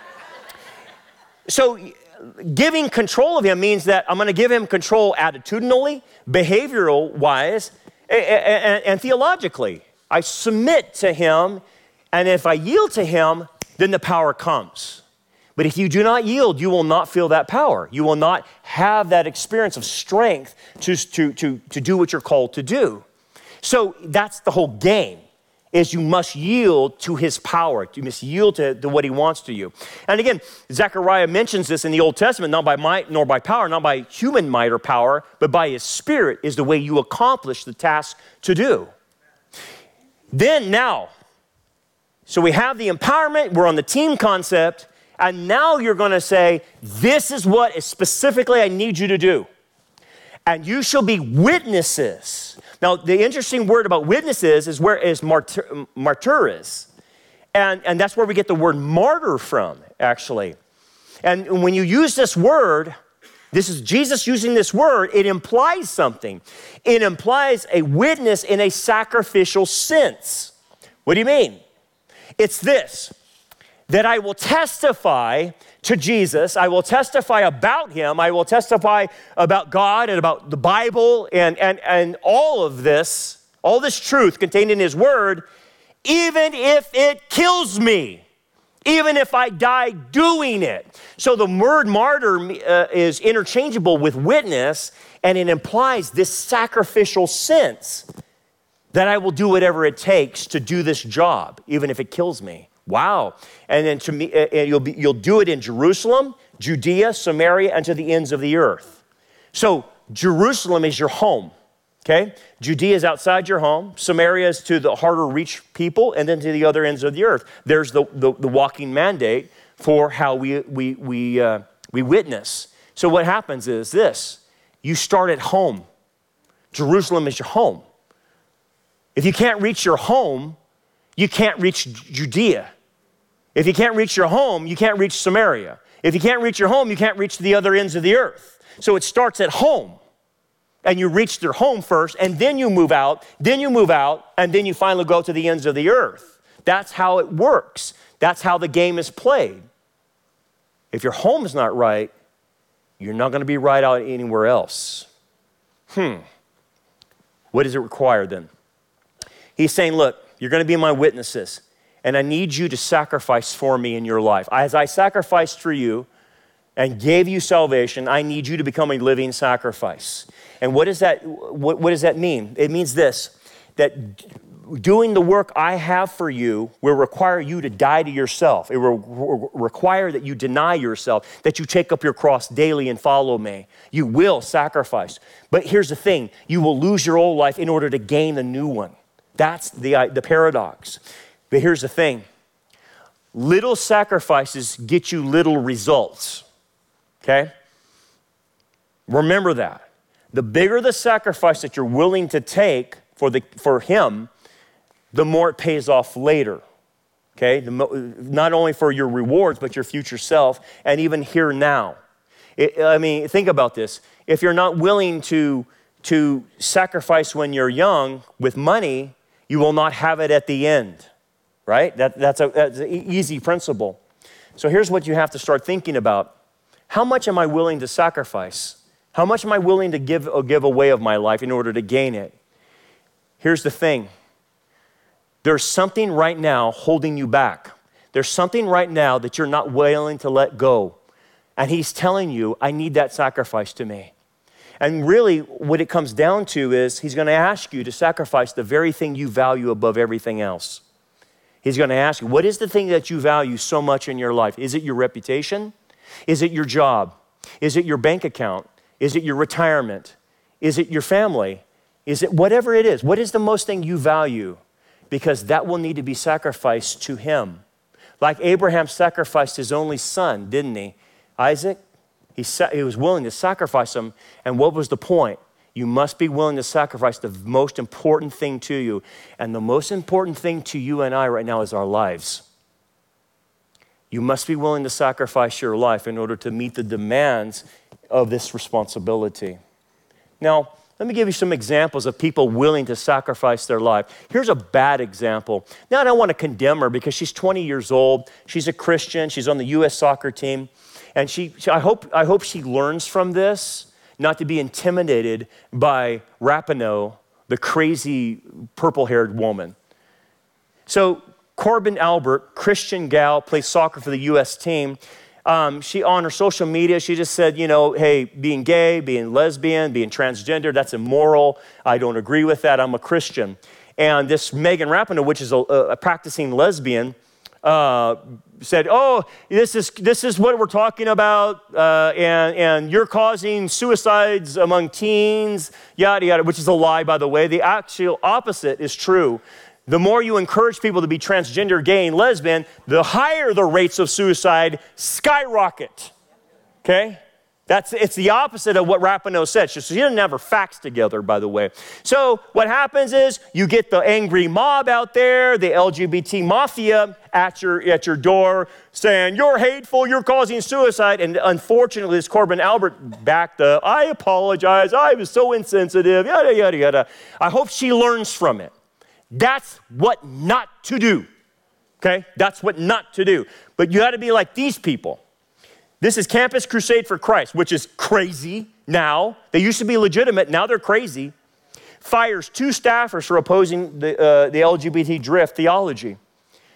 so giving control of him means that I'm going to give him control attitudinally, behavioral-wise, and, and, and theologically. I submit to him, and if I yield to him, then the power comes. But if you do not yield, you will not feel that power. You will not have that experience of strength to, to, to, to do what you're called to do. So that's the whole game, is you must yield to his power. You must yield to, to what he wants to you. And again, Zechariah mentions this in the Old Testament, not by might nor by power, not by human might or power, but by his Spirit is the way you accomplish the task to do. Then now, so we have the empowerment, we're on the team concept, and now you're going to say, this is what specifically I need you to do. And you shall be witnesses. Now, the interesting word about witnesses is where is martyr, martyrs. And, and that's where we get the word martyr from, actually. And when you use this word, this is Jesus using this word, it implies something. It implies a witness in a sacrificial sense. What do you mean? It's this, that I will testify to Jesus, I will testify about him, I will testify about God and about the Bible and, and, and all of this, all this truth contained in his word, even if it kills me. even if I die doing it. So the word martyr uh, is interchangeable with witness, and it implies this sacrificial sense that I will do whatever it takes to do this job, even if it kills me. Wow. And then to me, uh, you'll, be, you'll do it in Jerusalem, Judea, Samaria, and to the ends of the earth. So Jerusalem is your home, okay? Judea is outside your home. Samaria is to the harder reach people, and then to the other ends of the earth. There's the, the, the walking mandate for how we, we, we, uh, we witness. So what happens is this. You start at home. Jerusalem is your home. If you can't reach your home, you can't reach Judea. If you can't reach your home, you can't reach Samaria. If you can't reach your home, you can't reach the other ends of the earth. So it starts at home, and you reach their home first, and then you move out, then you move out, and then you finally go to the ends of the earth. That's how it works. That's how the game is played. If your home is not right, you're not going to be right out anywhere else. Hmm. What does it require then? He's saying, look, you're going to be my witnesses, and I need you to sacrifice for me in your life. As I sacrificed for you and gave you salvation, I need you to become a living sacrifice. And what does that, what, what does that mean? It means this, that doing the work I have for you will require you to die to yourself. It will re- require that you deny yourself, that you take up your cross daily and follow me. You will sacrifice. But here's the thing, you will lose your old life in order to gain a new one. That's the, the paradox. But here's the thing. Little sacrifices get you little results, okay? Remember that. The bigger the sacrifice that you're willing to take for, the, for him, the more it pays off later, okay? The mo- not only for your rewards, but your future self, and even here now. It, I mean, think about this. If you're not willing to, to sacrifice when you're young with money, you will not have it at the end, right? That, that's, a, that's an easy principle. So here's what you have to start thinking about. How much am I willing to sacrifice? How much am I willing to give, or give away of my life in order to gain it? Here's the thing. There's something right now holding you back. There's something right now that you're not willing to let go. And he's telling you, I need that sacrifice to me. And really, what it comes down to is he's going to ask you to sacrifice the very thing you value above everything else. He's going to ask you, what is the thing that you value so much in your life? Is it your reputation? Is it your job? Is it your bank account? Is it your retirement? Is it your family? Is it whatever it is? What is the most thing you value? Because that will need to be sacrificed to him. Like Abraham sacrificed his only son, didn't he? Isaac? He, sa- he was willing to sacrifice him. And what was the point? You must be willing to sacrifice the most important thing to you. And the most important thing to you and I right now is our lives. You must be willing to sacrifice your life in order to meet the demands of this responsibility. Now, let me give you some examples of people willing to sacrifice their life. Here's a bad example. Now, I don't want to condemn her because she's twenty years old. She's a Christian. She's on the U S soccer team. And she, she I hope, I hope she learns from this not to be intimidated by Rapinoe, the crazy purple-haired woman. So Corbin Albert, Christian gal, plays soccer for the U S team. Um, she, on her social media, she just said, you know, hey, being gay, being lesbian, being transgender, that's immoral. I don't agree with that. I'm a Christian. And this Megan Rapinoe, which is a, a practicing lesbian, uh, said, oh, this is this is what we're talking about, uh, and, and you're causing suicides among teens, yada, yada, which is a lie, by the way. The actual opposite is true. The more you encourage people to be transgender, gay, and lesbian, the higher the rates of suicide skyrocket, okay? That's, it's the opposite of what Rapinoe said. She, she didn't have her facts together, by the way. So what happens is you get the angry mob out there, the L G B T mafia at your, at your door saying, you're hateful, you're causing suicide. And unfortunately, this Corbin Albert backed up. I apologize, I was so insensitive, yada, yada, yada. I hope she learns from it. That's what not to do, okay? That's what not to do. But you got to be like these people. This is Campus Crusade for Christ, which is crazy now. They used to be legitimate, now they're crazy. Fires two staffers for opposing the, uh, the L G B T drift theology.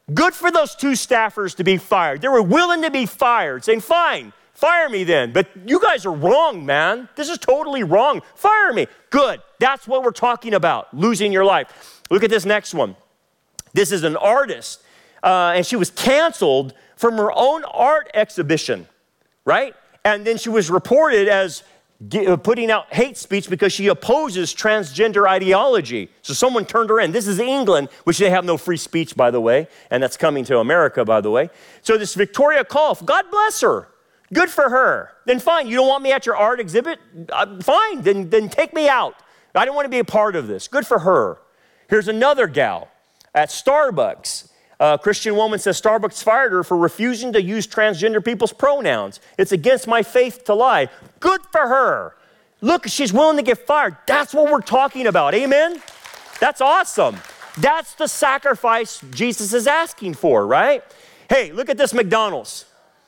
Good for those two staffers to be fired. They were willing to be fired, saying, fine, fire me then. But you guys are wrong, man. This is totally wrong. Fire me. Good. That's what we're talking about, losing your life. Look at this next one. This is an artist, uh, and she was canceled from her own art exhibition, right? And then she was reported as putting out hate speech because she opposes transgender ideology. So someone turned her in. This is England, which they have no free speech, by the way, and that's coming to America, by the way. So this Victoria Kolff, God bless her. Good for her. Then fine, you don't want me at your art exhibit? Uh, fine, then, then take me out. I don't want to be a part of this. Good for her. Here's another gal at Starbucks. A Christian woman says Starbucks fired her for refusing to use transgender people's pronouns. It's against my faith to lie. Good for her. Look, she's willing to get fired. That's what we're talking about. Amen? That's awesome. That's the sacrifice Jesus is asking for, right? Hey, look at this McDonald's.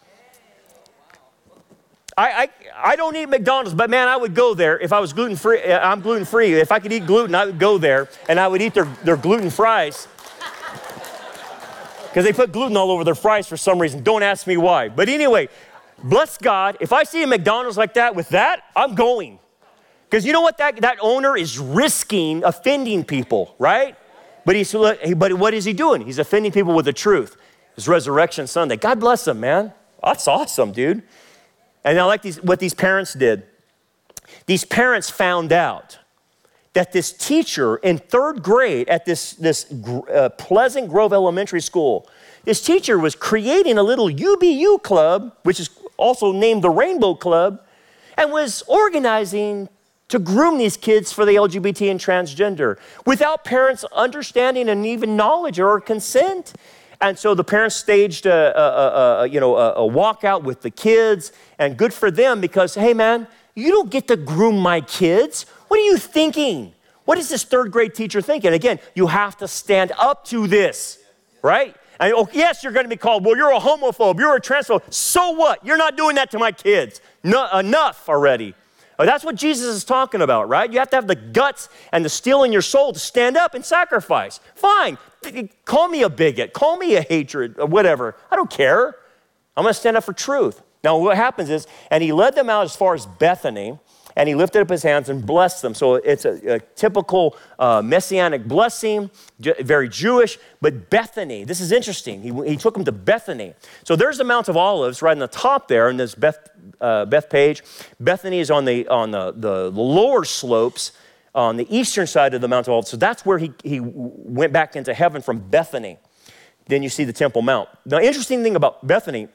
I, I, I don't eat McDonald's, but man, I would go there if I was gluten-free. I'm gluten-free. If I could eat gluten, I would go there, and I would eat their, their gluten fries. Because they put gluten all over their fries for some reason. Don't ask me why. But anyway, bless God. If I see a McDonald's like that with that, I'm going. Because you know what? That, that owner is risking offending people, right? But, he's, but what is he doing? He's offending people with the truth. It's Resurrection Sunday. God bless him, man. That's awesome, dude. And I like these, what these parents did. These parents found out that this teacher in third grade at this, this uh, Pleasant Grove Elementary School, this teacher was creating a little U B U club, which is also named the Rainbow Club, and was organizing to groom these kids for the L G B T and transgender without parents' understanding and even knowledge or consent. And so the parents staged a, a, a, you know, a, a walkout with the kids, and good for them because, hey, man, you don't get to groom my kids. What are you thinking? What is this third grade teacher thinking? Again, you have to stand up to this, right? And oh, yes, you're going to be called, well, you're a homophobe, you're a transphobe. So what? You're not doing that to my kids. No, enough already. Oh, that's what Jesus is talking about, right? You have to have the guts and the steel in your soul to stand up and sacrifice. Fine. Call me a bigot. Call me a hatred or whatever. I don't care. I'm going to stand up for truth. Now, what happens is, and he led them out as far as Bethany, and he lifted up his hands and blessed them. So it's a, a typical uh, messianic blessing, very Jewish, but Bethany, this is interesting. He, he took them to Bethany. So there's the Mount of Olives right on the top there, and this Beth, uh, Beth Page. Bethany is on the on the, the, the lower slopes on the eastern side of the Mount of Olives. So that's where he, he went back into heaven from Bethany. Then you see the Temple Mount. Now, interesting thing about Bethany,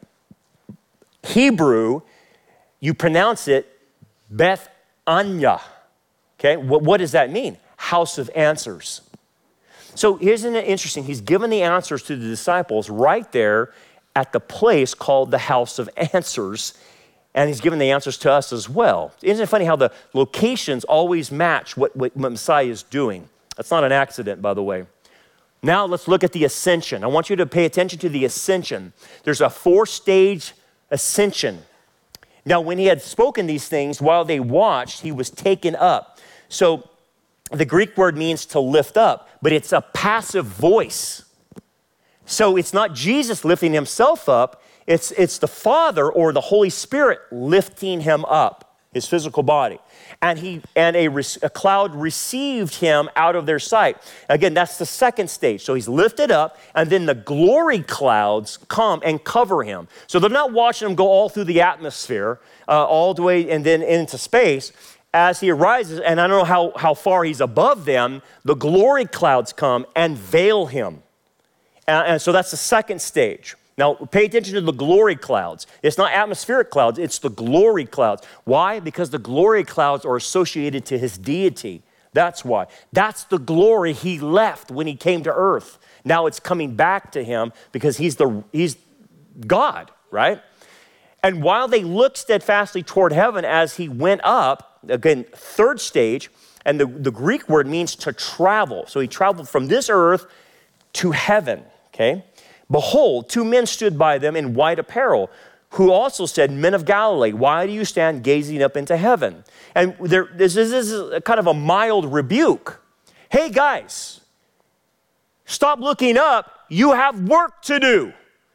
Hebrew, you pronounce it Beth Anya. Okay, what, what does that mean? House of answers. So isn't it interesting? He's given the answers to the disciples right there at the place called the House of Answers, and he's given the answers to us as well. Isn't it funny how the locations always match what, what Messiah is doing? That's not an accident, by the way. Now let's look at the ascension. I want you to pay attention to the ascension. There's a four-stage ascension. Now, when he had spoken these things, while they watched, he was taken up. So the Greek word means to lift up, but it's a passive voice. So it's not Jesus lifting himself up, it's, it's the Father or the Holy Spirit lifting him up, his physical body. And he and a, a cloud received him out of their sight. Again, that's the second stage. So he's lifted up, and then the glory clouds come and cover him. So they're not watching him go all through the atmosphere, uh, all the way and then into space. As he arises, and I don't know how, how far he's above them, the glory clouds come and veil him. And, and so that's the second stage. Now, pay attention to the glory clouds. It's not atmospheric clouds, it's the glory clouds. Why? Because the glory clouds are associated to his deity. That's why. That's the glory he left when he came to earth. Now it's coming back to him because he's the he's God, right? And while they looked steadfastly toward heaven as he went up, again, third stage, and the, the Greek word means to travel. So he traveled from this earth to heaven, okay? Behold, two men stood by them in white apparel, who also said, Men of Galilee, why do you stand gazing up into heaven? And there, this, is, this is a kind of a mild rebuke. Hey, guys, Stop looking up. You have work to do.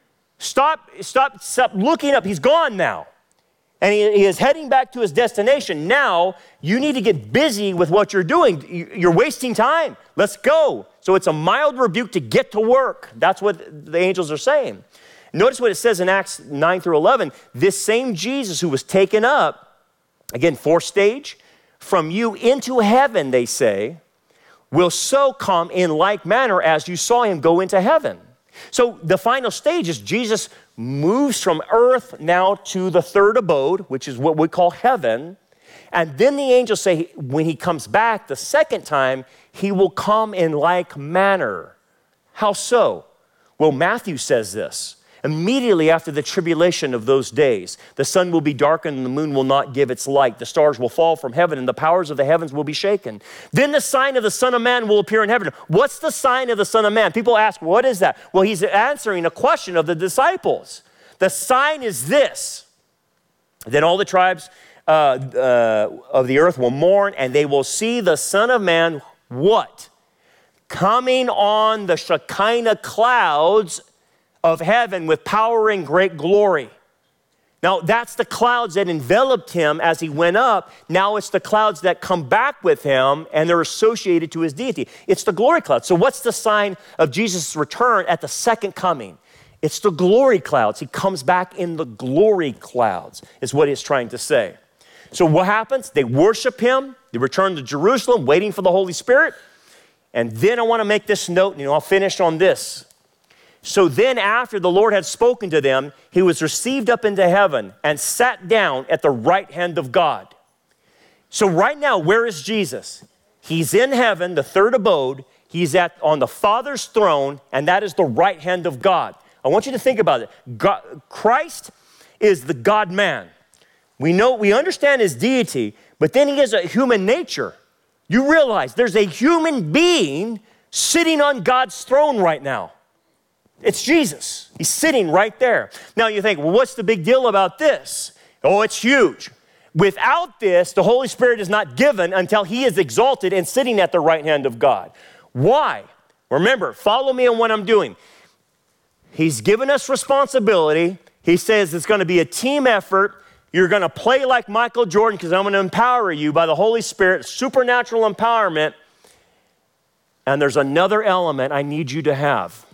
Stop, stop, stop looking up. He's gone now. And he, he is heading back to his destination. Now, you need to get busy with what you're doing. You're wasting time. Let's go. So it's a mild rebuke to get to work. That's what the angels are saying. Notice what it says in Acts nine through eleven. This same Jesus who was taken up, again, fourth stage, from you into heaven, they say, will so come in like manner as you saw him go into heaven. So the final stage is Jesus moves from earth now to the third abode, which is what we call heaven. And then the angels say when he comes back the second time, he will come in like manner. How so? Well, Matthew says this. Immediately after the tribulation of those days, the sun will be darkened and the moon will not give its light. The stars will fall from heaven and the powers of the heavens will be shaken. Then the sign of the Son of Man will appear in heaven. What's the sign of the Son of Man? People ask, what is that? Well, he's answering a question of the disciples. The sign is this. Then all the tribes uh, uh, of the earth will mourn and they will see the Son of Man, what? Coming on the Shekinah clouds of heaven with power and great glory. Now, that's the clouds that enveloped him as he went up. Now it's the clouds that come back with him and they're associated to his deity. It's the glory clouds. So what's the sign of Jesus' return at the second coming? It's the glory clouds. He comes back in the glory clouds, is what he's trying to say. So what happens? They worship him. They return to Jerusalem, waiting for the Holy Spirit. And then I want to make this note, and you know, I'll finish on this. So then after the Lord had spoken to them, he was received up into heaven and sat down at the right hand of God. So right now, where is Jesus? He's in heaven, the third abode. He's at on the Father's throne, and that is the right hand of God. I want you to think about it. God, Christ is the God-man. We know, we understand his deity, but then he has a human nature. You realize there's a human being sitting on God's throne right now. It's Jesus. He's sitting right there. Now you think, well, what's the big deal about this? Oh, it's huge. Without this, the Holy Spirit is not given until he is exalted and sitting at the right hand of God. Why? Remember, follow me on what I'm doing. He's given us responsibility. He says it's going to be a team effort. You're going to play like Michael Jordan because I'm going to empower you by the Holy Spirit, supernatural empowerment. And there's another element I need you to have.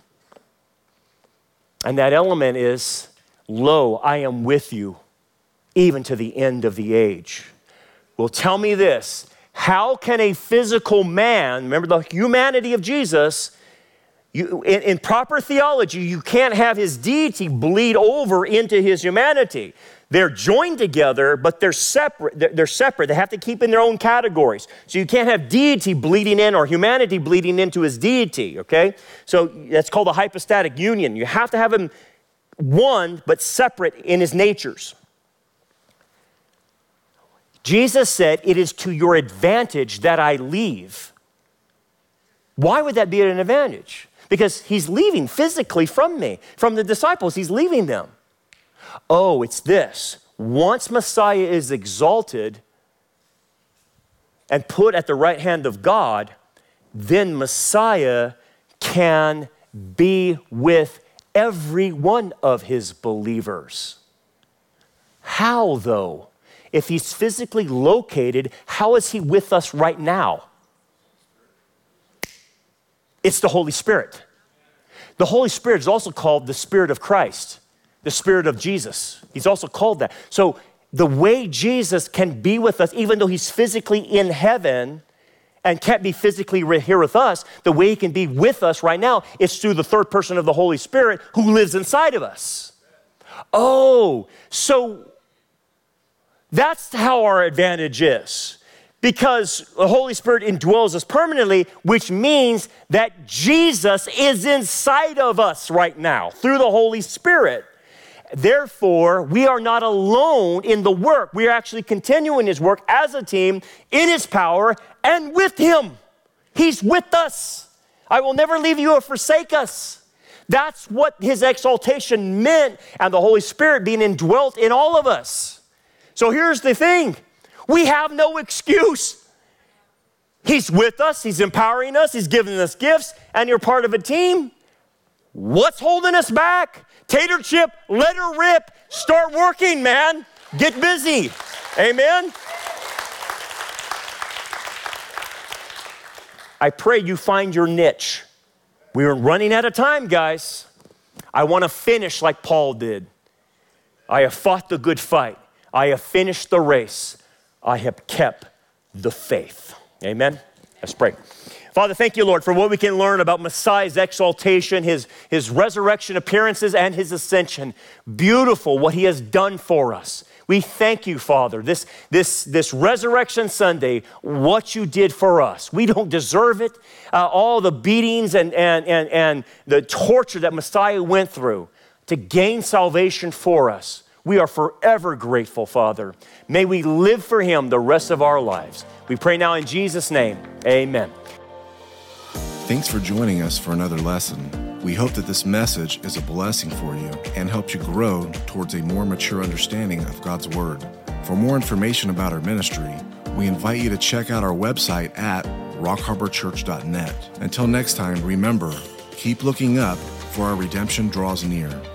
And that element is, lo, I am with you, even to the end of the age. Well, tell me this. How can a physical man, remember the humanity of Jesus, you, in, in proper theology, you can't have his deity bleed over into his humanity. They're joined together, but they're separate. They're, they're separate. They have to keep in their own categories. So you can't have deity bleeding in or humanity bleeding into his deity, okay? So that's called a hypostatic union. You have to have him one, but separate in his natures. Jesus said, it is to your advantage that I leave. Why would that be an advantage? Because he's leaving physically from me, from the disciples. He's leaving them. Oh, it's this. Once Messiah is exalted and put at the right hand of God, then Messiah can be with every one of his believers. How, though? If he's physically located, how is he with us right now? It's the Holy Spirit. The Holy Spirit is also called the Spirit of Christ. The Spirit of Jesus. He's also called that. So the way Jesus can be with us, even though he's physically in heaven and can't be physically here with us, the way he can be with us right now is through the third person of the Holy Spirit who lives inside of us. Oh, so that's how our advantage is. Because the Holy Spirit indwells us permanently, which means that Jesus is inside of us right now through the Holy Spirit. Therefore, we are not alone in the work. We are actually continuing his work as a team in his power and with him. He's with us. I will never leave you or forsake us. That's what his exaltation meant and the Holy Spirit being indwelt in all of us. So here's the thing. We have no excuse. He's with us. He's empowering us. He's giving us gifts, and you're part of a team. What's holding us back? Tater chip, let her rip. Start working, man. Get busy. Amen? I pray you find your niche. We are running out of time, guys. I want to finish like Paul did. I have fought the good fight. I have finished the race. I have kept the faith. Amen? Let's pray. Father, thank you, Lord, for what we can learn about Messiah's exaltation, his, his resurrection appearances, and his ascension. Beautiful what he has done for us. We thank you, Father, this, this, this Resurrection Sunday, what you did for us. We don't deserve it. Uh, all the beatings and, and, and, and the torture that Messiah went through to gain salvation for us. We are forever grateful, Father. May we live for him the rest of our lives. We pray now in Jesus' name, amen. Thanks for joining us for another lesson. We hope that this message is a blessing for you and helps you grow towards a more mature understanding of God's Word. For more information about our ministry, we invite you to check out our website at rock harbor church dot net. Until next time, remember, keep looking up, for our redemption draws near.